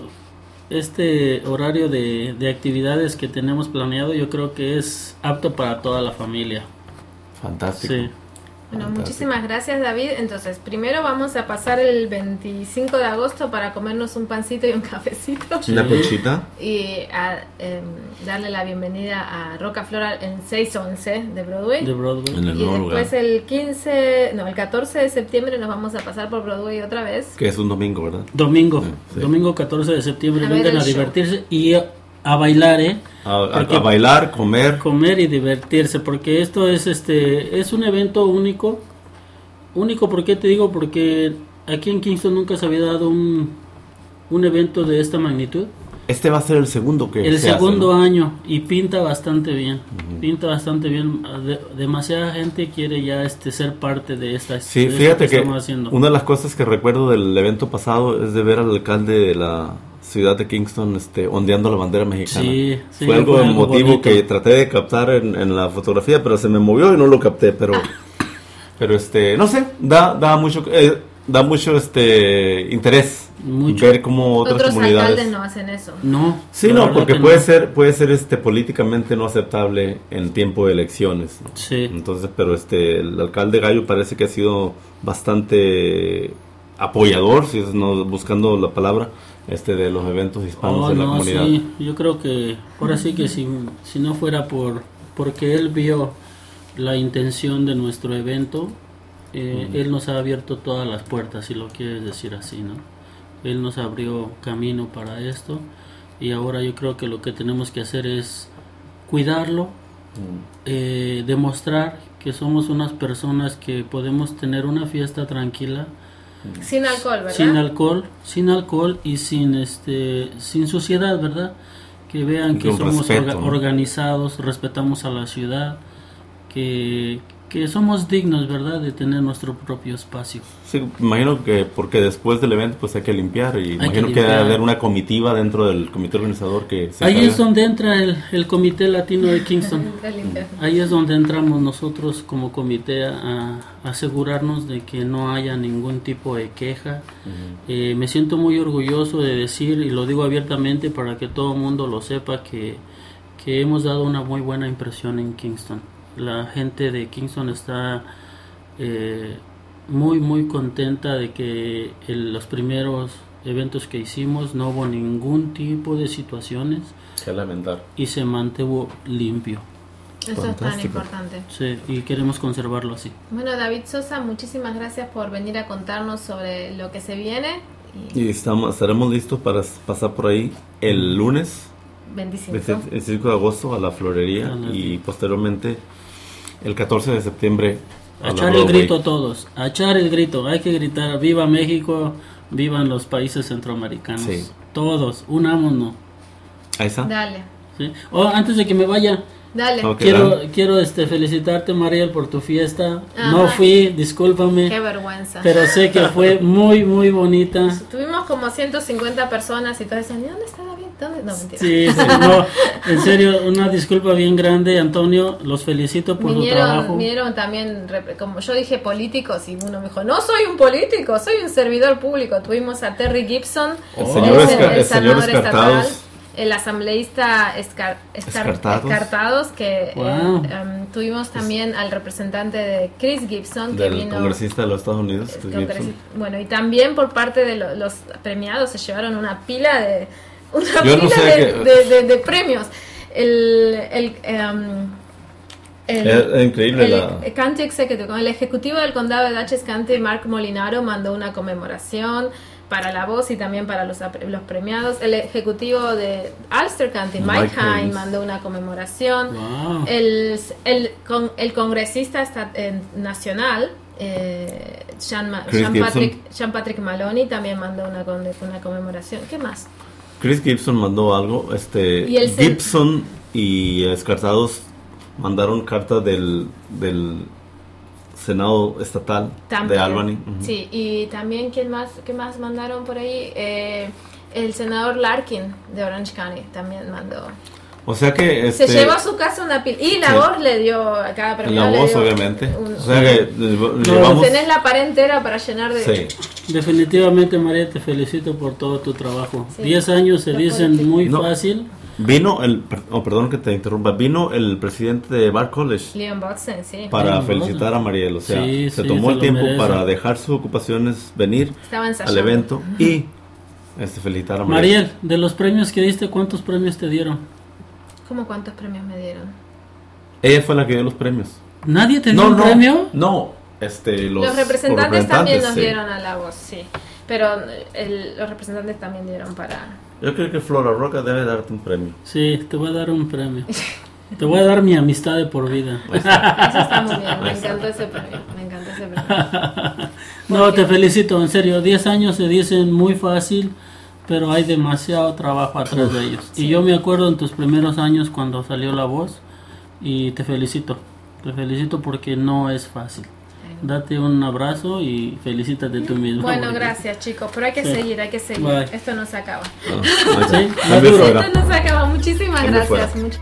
este horario de, de actividades que tenemos planeado, yo creo que es apto para toda la familia. Fantástico. Sí. Bueno, Fantástico. muchísimas gracias, David. Entonces, primero vamos a pasar el veinticinco de agosto para comernos un pancito y un cafecito. Una conchita. Y a, em, darle la bienvenida a Roca Floral en seis once de Broadway. De Broadway. En el Y nuevo después lugar. el quince, no, el catorce de septiembre nos vamos a pasar por Broadway otra vez. Que es un domingo, ¿verdad? Domingo, Sí, sí. domingo catorce de septiembre, A ver vengan el a show. divertirse y a, a bailar, ¿eh? A, a- Porque- a bailar, comer. Comer y divertirse, porque esto es este es un evento único. Único, ¿por qué te digo? Porque aquí en Kingston nunca se había dado un, un evento de esta magnitud. Este va a ser el segundo que El se hace, segundo ¿no? año y pinta bastante bien. Pinta bastante bien. De- demasiada gente quiere ya este ser parte de esta Sí, de esto fíjate que estamos haciendo. una de las cosas que recuerdo del evento pasado es de ver al alcalde de la ciudad de Kingston este, ondeando la bandera mexicana. Sí, sí, fue algo fue algo emotivo bonito. que traté de captar en, en la fotografía, pero se me movió y no lo capté, pero pero este, no sé, da da mucho eh, da mucho este interés Mucho. ver cómo otras Otros comunidades. alcaldes no hacen eso. No. Sí, la no, verdad porque que puede no. ser puede ser este políticamente no aceptable en tiempo de elecciones, ¿no? Sí. Entonces, pero este el alcalde Gallo parece que ha sido bastante apoyador, si es no buscando la palabra, este de los eventos hispanos Oh, de la no, comunidad. sí, yo creo que ahora sí que si, si no fuera por porque él vio la intención de nuestro evento, eh, él nos ha abierto todas las puertas, si lo quieres decir así, ¿no? Él nos abrió camino para esto y ahora yo creo que lo que tenemos que hacer es cuidarlo, eh, demostrar que somos unas personas que podemos tener una fiesta tranquila, Sin alcohol, ¿verdad? sin alcohol, sin alcohol y sin este sin suciedad, ¿verdad? Que vean que Con somos respeto, orga- ¿no? organizados, respetamos a la ciudad, que, que somos dignos, ¿verdad? De tener nuestro propio espacio. Sí, imagino que porque después del evento pues hay que limpiar y que imagino que, limpiar. debe haber una comitiva dentro del comité organizador que se Ahí encarga. es donde entra el, el Comité Latino de Kingston. De limpiar. Ahí es donde entramos nosotros como comité a, a asegurarnos de que no haya ningún tipo de queja. Eh, me siento muy orgulloso de decir, y lo digo abiertamente para que todo el mundo lo sepa, que que hemos dado una muy buena impresión en Kingston. La gente de Kingston está eh, muy muy contenta de que el, los primeros eventos que hicimos no hubo ningún tipo de situaciones. Qué lamentar. Y se mantuvo limpio. Eso es tan importante. Sí, y queremos conservarlo así. Bueno, David Sosa, muchísimas gracias por venir a contarnos sobre lo que se viene. Y, y estamos, estaremos listos para pasar por ahí el lunes veinticinco. veinticinco de agosto a la florería ah, y posteriormente el catorce de septiembre a, a echar el grito todos, a echar el grito, hay que gritar viva México, vivan los países centroamericanos, sí. Todos, unámonos. Ahí está. Dale. ¿Sí? Oh, antes de que me vaya, dale. Okay, quiero dale. quiero este felicitarte, Mariel, por tu fiesta. Ajá. No fui, discúlpame. Qué vergüenza. Pero sé que fue muy muy bonita. Pues, tuvimos como ciento cincuenta personas y todos decían, ¿dónde está David? ¿Dónde? No, mentira. Sí, sí, no, en serio, una disculpa bien grande, Antonio, los felicito por vinieron, su trabajo. Vinieron también, como yo dije, políticos, y uno me dijo, no soy un político, soy un servidor público. Tuvimos a Terry Gibson, el oh. señor, el, el, el señor estatal, el asambleísta Escar, Escar, Escartados. Escartados, que wow. eh, um, tuvimos también al representante de Chris Gibson, que del vino, congresista de los Estados Unidos. Bueno, y también por parte de lo, los premiados se llevaron una pila de una Yo pila no sé de, que... de, de, de premios. El, el, um, el, es increíble el, la... el County Executive, el ejecutivo del condado de Dutchess County, Mark Molinaro, mandó una conmemoración para la voz y también para los, los premiados. El ejecutivo de Ulster County, Mike, Mike Hine, mandó una conmemoración. Wow. El, el, con, el congresista esta, eh, nacional, eh, Sean, Sean, Patrick, Sean Patrick Maloney, también mandó una, una conmemoración. ¿Qué más? Chris Gibson mandó algo. Este ¿Y el Gibson y Escartados mandaron carta del, del Senado estatal también, de Albany. Uh-huh. Sí, y también ¿quién más, qué más mandaron por ahí? Eh, el senador Larkin de Orange County también mandó. O sea que este, se llevó a su casa una pila y la sí. voz le dio a cada premio. La voz obviamente. Un, o sea que no, llevamos... tenés la pared entera para llenar de. Sí. Definitivamente, María, te felicito por todo tu trabajo. Sí. Diez años se dicen muy no. fácil. Vino el, oh, perdón que te interrumpa, vino el presidente de Bard College, Leon Boxen, sí. para Leon felicitar Boxen. a Mariel, o sea, sí, se sí, tomó se el tiempo merece. para dejar sus ocupaciones, venir al evento y este, felicitar a Mariel. Mariel, de los premios que diste, ¿cuántos premios te dieron? ¿Cómo cuántos premios me dieron? Ella fue la que dio los premios. ¿Nadie te dio no, un no, premio? No, este, los, los, representantes los representantes también nos sí. dieron a la voz, sí. Pero el, los representantes también dieron para... Yo creo que Flora Roca debe darte un premio. Sí, te voy a dar un premio. Te voy a dar mi amistad de por vida. Eso está muy bien, me encantó ese premio. Me encantó ese premio. No, te felicito, en serio. diez años se dicen muy fácil, pero hay demasiado trabajo atrás de ellos. Sí. Y yo me acuerdo en tus primeros años cuando salió La Voz, y te felicito. Te felicito porque no es fácil. Date un abrazo y felicítate tú mismo. Bueno, porque... gracias chicos, pero hay que sí. seguir, hay que seguir. Bye. Esto no se acaba. Oh, ¿Sí? Esto no se acaba. Muchísimas gracias. Much...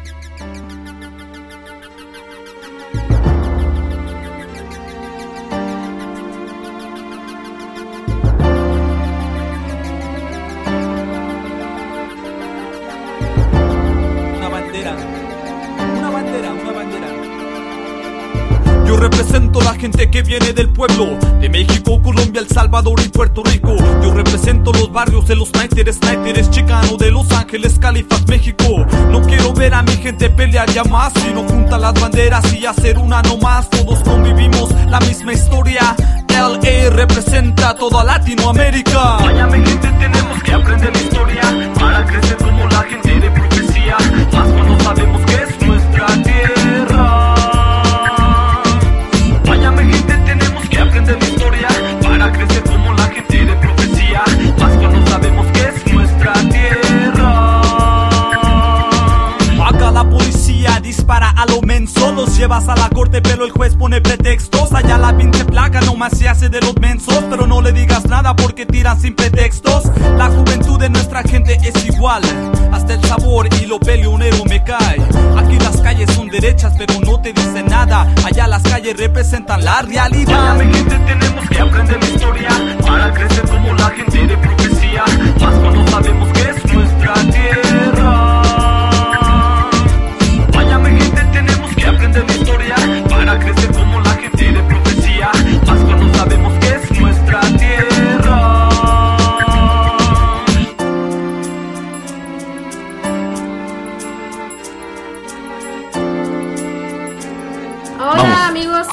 Una bandera, una bandera, una bandera. Yo represento la gente que viene del pueblo de México, Colombia, El Salvador y Puerto Rico. Yo represento los barrios de los Snyters, Snyters, Chicano, de Los Ángeles, Califas, México. No quiero ver a mi gente pelear ya más, sino juntar las banderas y hacer una no más. Todos convivimos la misma historia. L A representa toda Latinoamérica. Vaya mi gente, tenemos que aprender la historia para crecer como la gente de profecía. Más cuando sabemos que es nuestra tierra. Aprender la historia para crecer como la gente de profecía. Más cuando sabemos que es nuestra tierra. Acá la policía dispara a lo menso, los llevas a la corte pero el juez pone pretextos. Allá la pinche placa nomás se hace de los mensos, pero no le digas nada porque tiran sin pretextos. La juventud de nuestra gente es igual, hasta el sabor y lo peleonero me cae. Aquí las calles son derechas pero no te dicen nada. Allá las calles representan la realidad. Vaya mi gente, tenemos que aprender la historia para crecer como la gente de profecía. Más cuando sabemos que es nuestra tierra.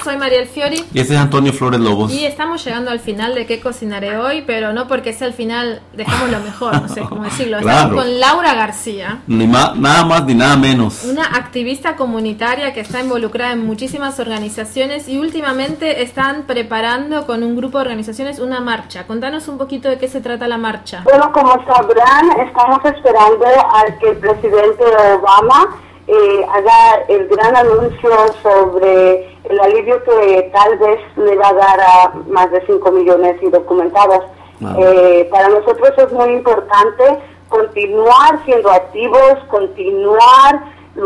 soy Mariel Fiori. Y ese es Antonio Flores Lobos. Y estamos llegando al final de ¿Qué cocinaré hoy? Pero no porque sea el final, dejamos lo mejor, no sé cómo decirlo. Claro. Estamos con Laura García, Ni ma- nada más ni nada menos. una activista comunitaria que está involucrada en muchísimas organizaciones y últimamente están preparando con un grupo de organizaciones una marcha. Contanos un poquito de qué se trata la marcha. Bueno, como sabrán, estamos esperando a que el presidente Obama eh, haga el gran anuncio sobre el alivio que tal vez le va a dar a más de cinco millones indocumentados. Wow. Eh, para nosotros es muy importante continuar siendo activos, continuar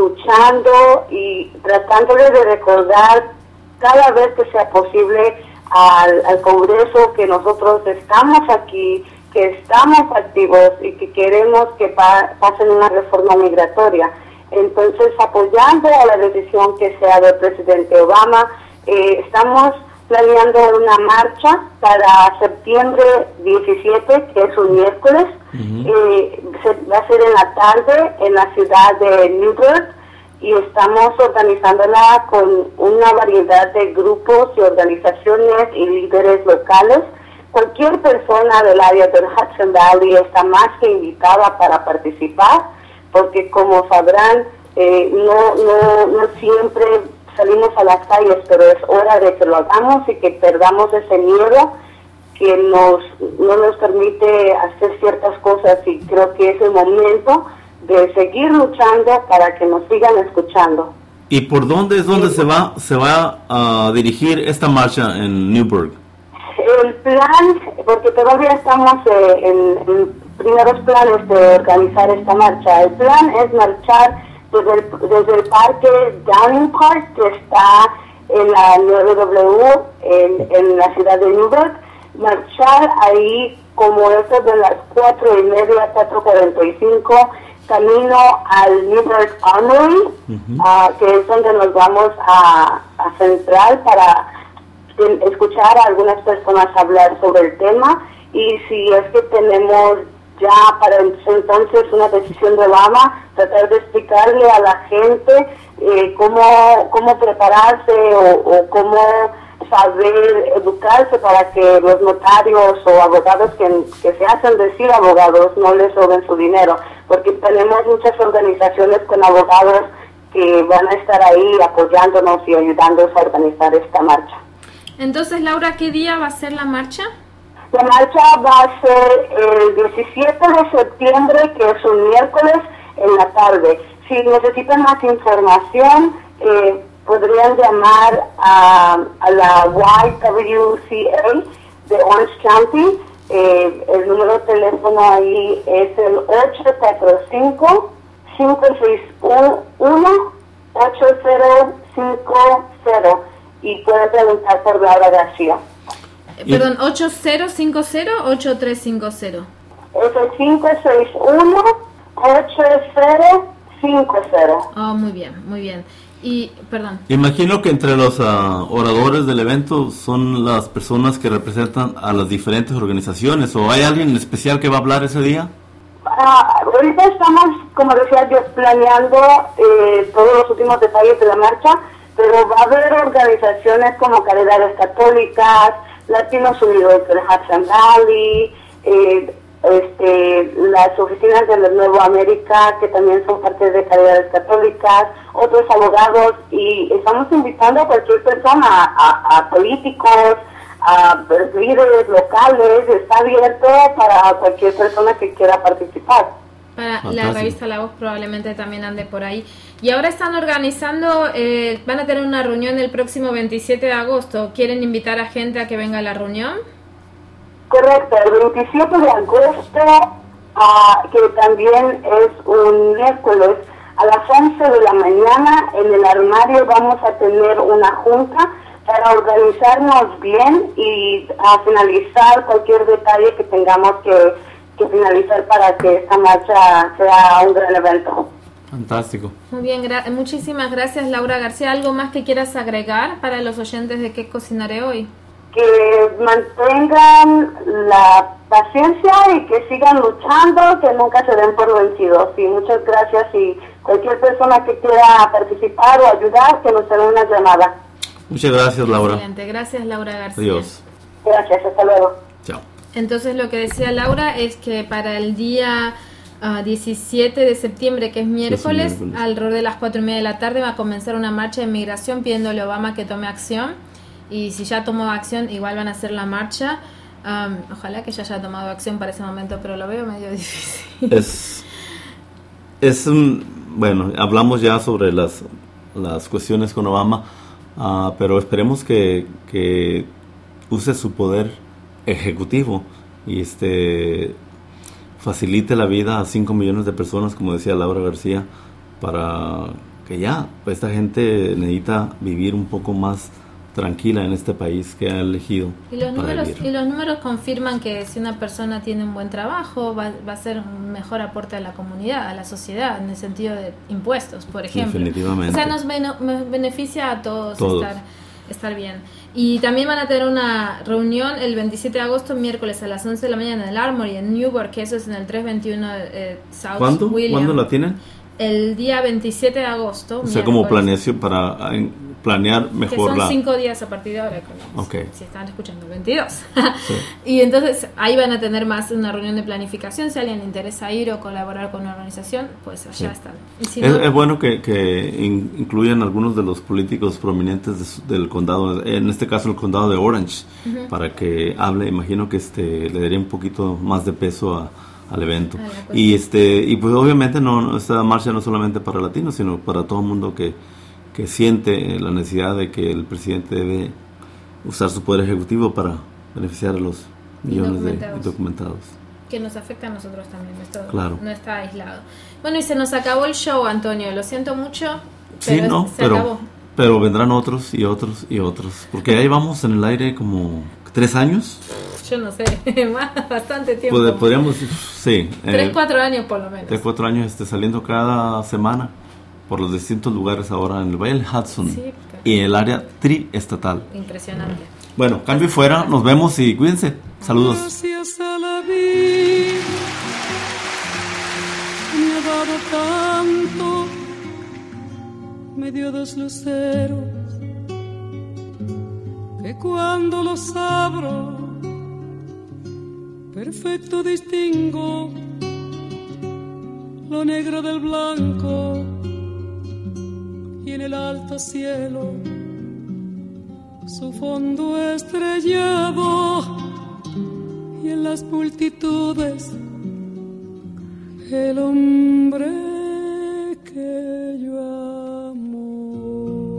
luchando y tratándole de recordar cada vez que sea posible al, al Congreso que nosotros estamos aquí, que estamos activos y que queremos que pa pasen una reforma migratoria. Entonces, apoyando a la decisión que sea del presidente Obama, eh, estamos planeando una marcha para septiembre diecisiete, que es un miércoles. Uh-huh. eh, se, va a ser en la tarde en la ciudad de Newburgh y estamos organizándola con una variedad de grupos y organizaciones y líderes locales. Cualquier persona del área del Hudson Valley está más que invitada para participar, porque como sabrán, eh, no, no, no siempre salimos a las calles, pero es hora de que lo hagamos y que perdamos ese miedo que nos no nos permite hacer ciertas cosas, y creo que es el momento de seguir luchando para que nos sigan escuchando. ¿Y por dónde es donde sí. se va se va a dirigir esta marcha en Newburgh? El plan, porque todavía estamos eh, en, en primeros planes de organizar esta marcha, el plan es marchar desde el, desde el parque Downing Park, que está en la nueve W en, en la ciudad de Newburgh, marchar ahí como eso de las cuatro y media, cuatro cuarenta y cinco, camino al Newburgh Armory, uh-huh. uh, que es donde nos vamos a, a centrar para escuchar a algunas personas hablar sobre el tema, y si es que tenemos ya para entonces una decisión de Obama, tratar de explicarle a la gente eh, cómo, cómo prepararse o, o cómo saber educarse para que los notarios o abogados que, que se hacen decir abogados no les roben su dinero, porque tenemos muchas organizaciones con abogados que van a estar ahí apoyándonos y ayudándonos a organizar esta marcha. Entonces, Laura, ¿qué día va a ser la marcha? La marcha va a ser el diecisiete de septiembre, que es un miércoles, en la tarde. Si necesitan más información, eh, podrían llamar a, a la Y W C A de Orange County. Eh, el número de teléfono ahí es el ocho cuatro cinco, cinco seis uno, ocho cero cinco cero. Y pueden preguntar por Laura García. Perdón, ocho cero cinco cero o ocho tres cinco cero. Es el cinco seis uno, ocho cero cinco cero. Oh, muy bien, muy bien. Y, perdón. Imagino que entre los uh, oradores del evento son las personas que representan a las diferentes organizaciones, ¿o hay alguien en especial que va a hablar ese día? Uh, ahorita estamos, como decía yo, planeando eh, todos los últimos detalles de la marcha, pero va a haber organizaciones como Caridades Católicas, Latinos Unidos del Hudson Valley, eh, este, las oficinas de la Nueva América, que también son parte de Caridades Católicas, otros abogados, y estamos invitando a cualquier persona, a, a políticos, a líderes locales. Está abierto para cualquier persona que quiera participar. Para la revista La Voz probablemente también ande por ahí. Y ahora están organizando, eh, van a tener una reunión el próximo veintisiete de agosto. ¿Quieren invitar a gente a que venga a la reunión? Correcto, el veintisiete de agosto, uh, que también es un miércoles, a las once de la mañana en el armario vamos a tener una junta para organizarnos bien y a finalizar cualquier detalle que tengamos que, que finalizar para que esta marcha sea un gran evento. Fantástico. Muy bien, gra- muchísimas gracias, Laura García. ¿Algo más que quieras agregar para los oyentes de ¿Qué cocinaré hoy? Que mantengan la paciencia y que sigan luchando, que nunca se den por vencidos. Y muchas gracias, y cualquier persona que quiera participar o ayudar, que nos haga una llamada. Muchas gracias, Laura. Excelente, gracias Laura García. Adiós. Gracias, hasta luego. Chao. Entonces lo que decía Laura es que para el día uh, diecisiete de septiembre, que es miércoles, miércoles, alrededor de las cuatro y media de la tarde va a comenzar una marcha de inmigración pidiéndole a Obama que tome acción, y si ya tomó acción igual van a hacer la marcha. Um, ojalá que ya haya tomado acción para ese momento, pero lo veo medio difícil. Es, es un, bueno, hablamos ya sobre las, las cuestiones con Obama, uh, pero esperemos que, que use su poder ejecutivo y este facilite la vida a cinco millones de personas, como decía Laura García, para que ya pues, esta gente necesita vivir un poco más tranquila en este país que ha elegido. Y los, para números, vivir. y los números confirman que si una persona tiene un buen trabajo va, va a ser un mejor aporte a la comunidad, a la sociedad, en el sentido de impuestos, por ejemplo. Definitivamente. O sea, nos beno- nos beneficia a todos, Todos. Estar, estar bien. Y también van a tener una reunión el veintisiete de agosto, miércoles a las once de la mañana en el Armory, en Newburgh, que eso es en el trescientos veintiuno eh, South ¿Cuándo? William. ¿Cuándo la tienen? El día veintisiete de agosto. O sea, como miércoles. planeación para eh, planear Que mejor son la... cinco días a partir de ahora, como Ok. si están escuchando el veintidós. Sí. Y entonces ahí van a tener más una reunión de planificación. Si a alguien le interesa ir o colaborar con una organización, pues allá Sí. están. Y si Es, no, es bueno que, que in- incluyan algunos de los políticos prominentes de su- del condado, en este caso el condado de Orange, para que hable. Imagino que este le daría un poquito más de peso a- al evento. A la cuestión. Y este y pues obviamente no no- esta marcha no solamente para latinos, sino para todo el mundo que, que siente la necesidad de que el presidente debe usar su poder ejecutivo para beneficiar a los millones de Indocumentados. indocumentados. que nos afecta a nosotros también. Esto Claro. no está aislado. Bueno, y se nos acabó el show, Antonio. Lo siento mucho, Sí, pero no, se pero, acabó. pero vendrán otros y otros y otros. Porque ahí vamos en el aire como tres años. Yo no sé, más, bastante tiempo. Pod- podríamos, sí. Tres, eh, cuatro años por lo menos. Tres, cuatro años este, saliendo cada semana por los distintos lugares ahora en el Valle del Hudson Sí, pero- y el área triestatal. Impresionante. Bueno, cambio y fuera, nos vemos y cuídense. Saludos. Gracias a la vida me ha dado tanto, me dio dos luceros que cuando los abro perfecto distingo lo negro del blanco, y en el alto cielo su fondo estrellado, y en las multitudes el hombre que yo amo.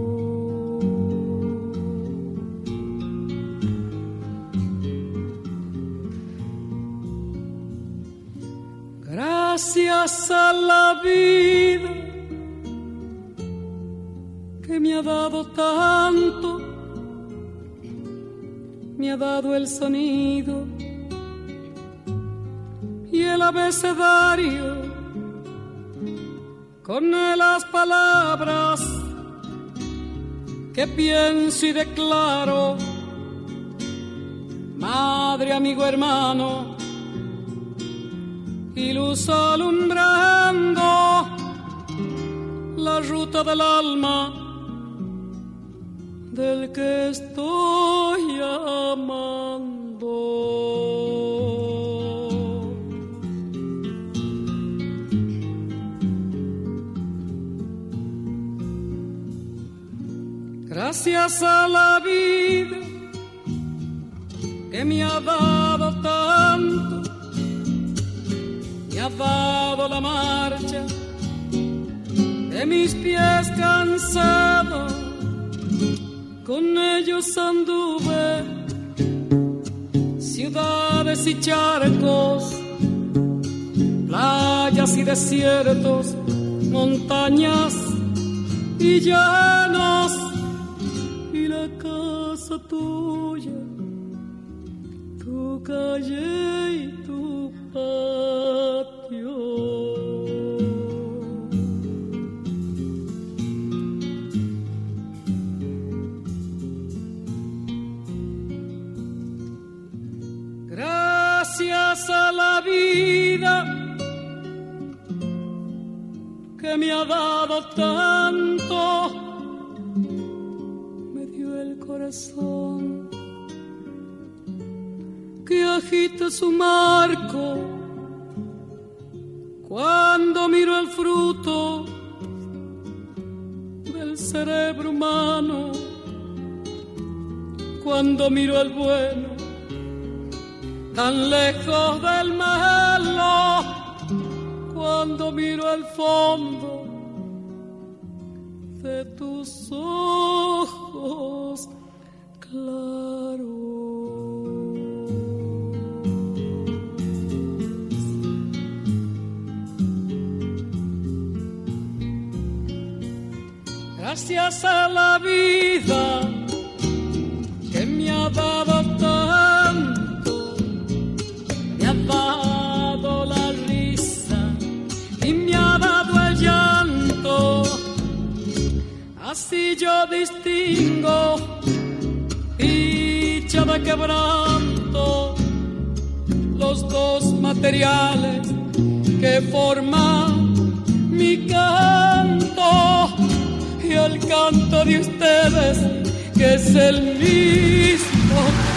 Gracias a la vida que me ha dado tanto, me ha dado el sonido y el abecedario con las palabras que pienso y declaro. Madre, amigo, hermano, y luz alumbrando la ruta del alma del que estoy amando. Gracias a la vida que me ha dado tanto, me ha dado la marcha de mis pies cansados. Con ellos anduve ciudades y charcos, playas y desiertos, montañas y llanos, y la casa tuya, tu calle y tu patio. Gracias a la vida que me ha dado tanto, me corazón que agita su marco cuando miro el fruto del cerebro humano, cuando miro el bueno tan lejos del malo, cuando miro el fondo de tus ojos claros. Gracias a la vida que me ha dado tanto, me ha dado la risa y me ha dado el llanto. Así yo distingo dicha de quebranto, los dos materiales que forman mi canto y el canto de ustedes que es el mismo.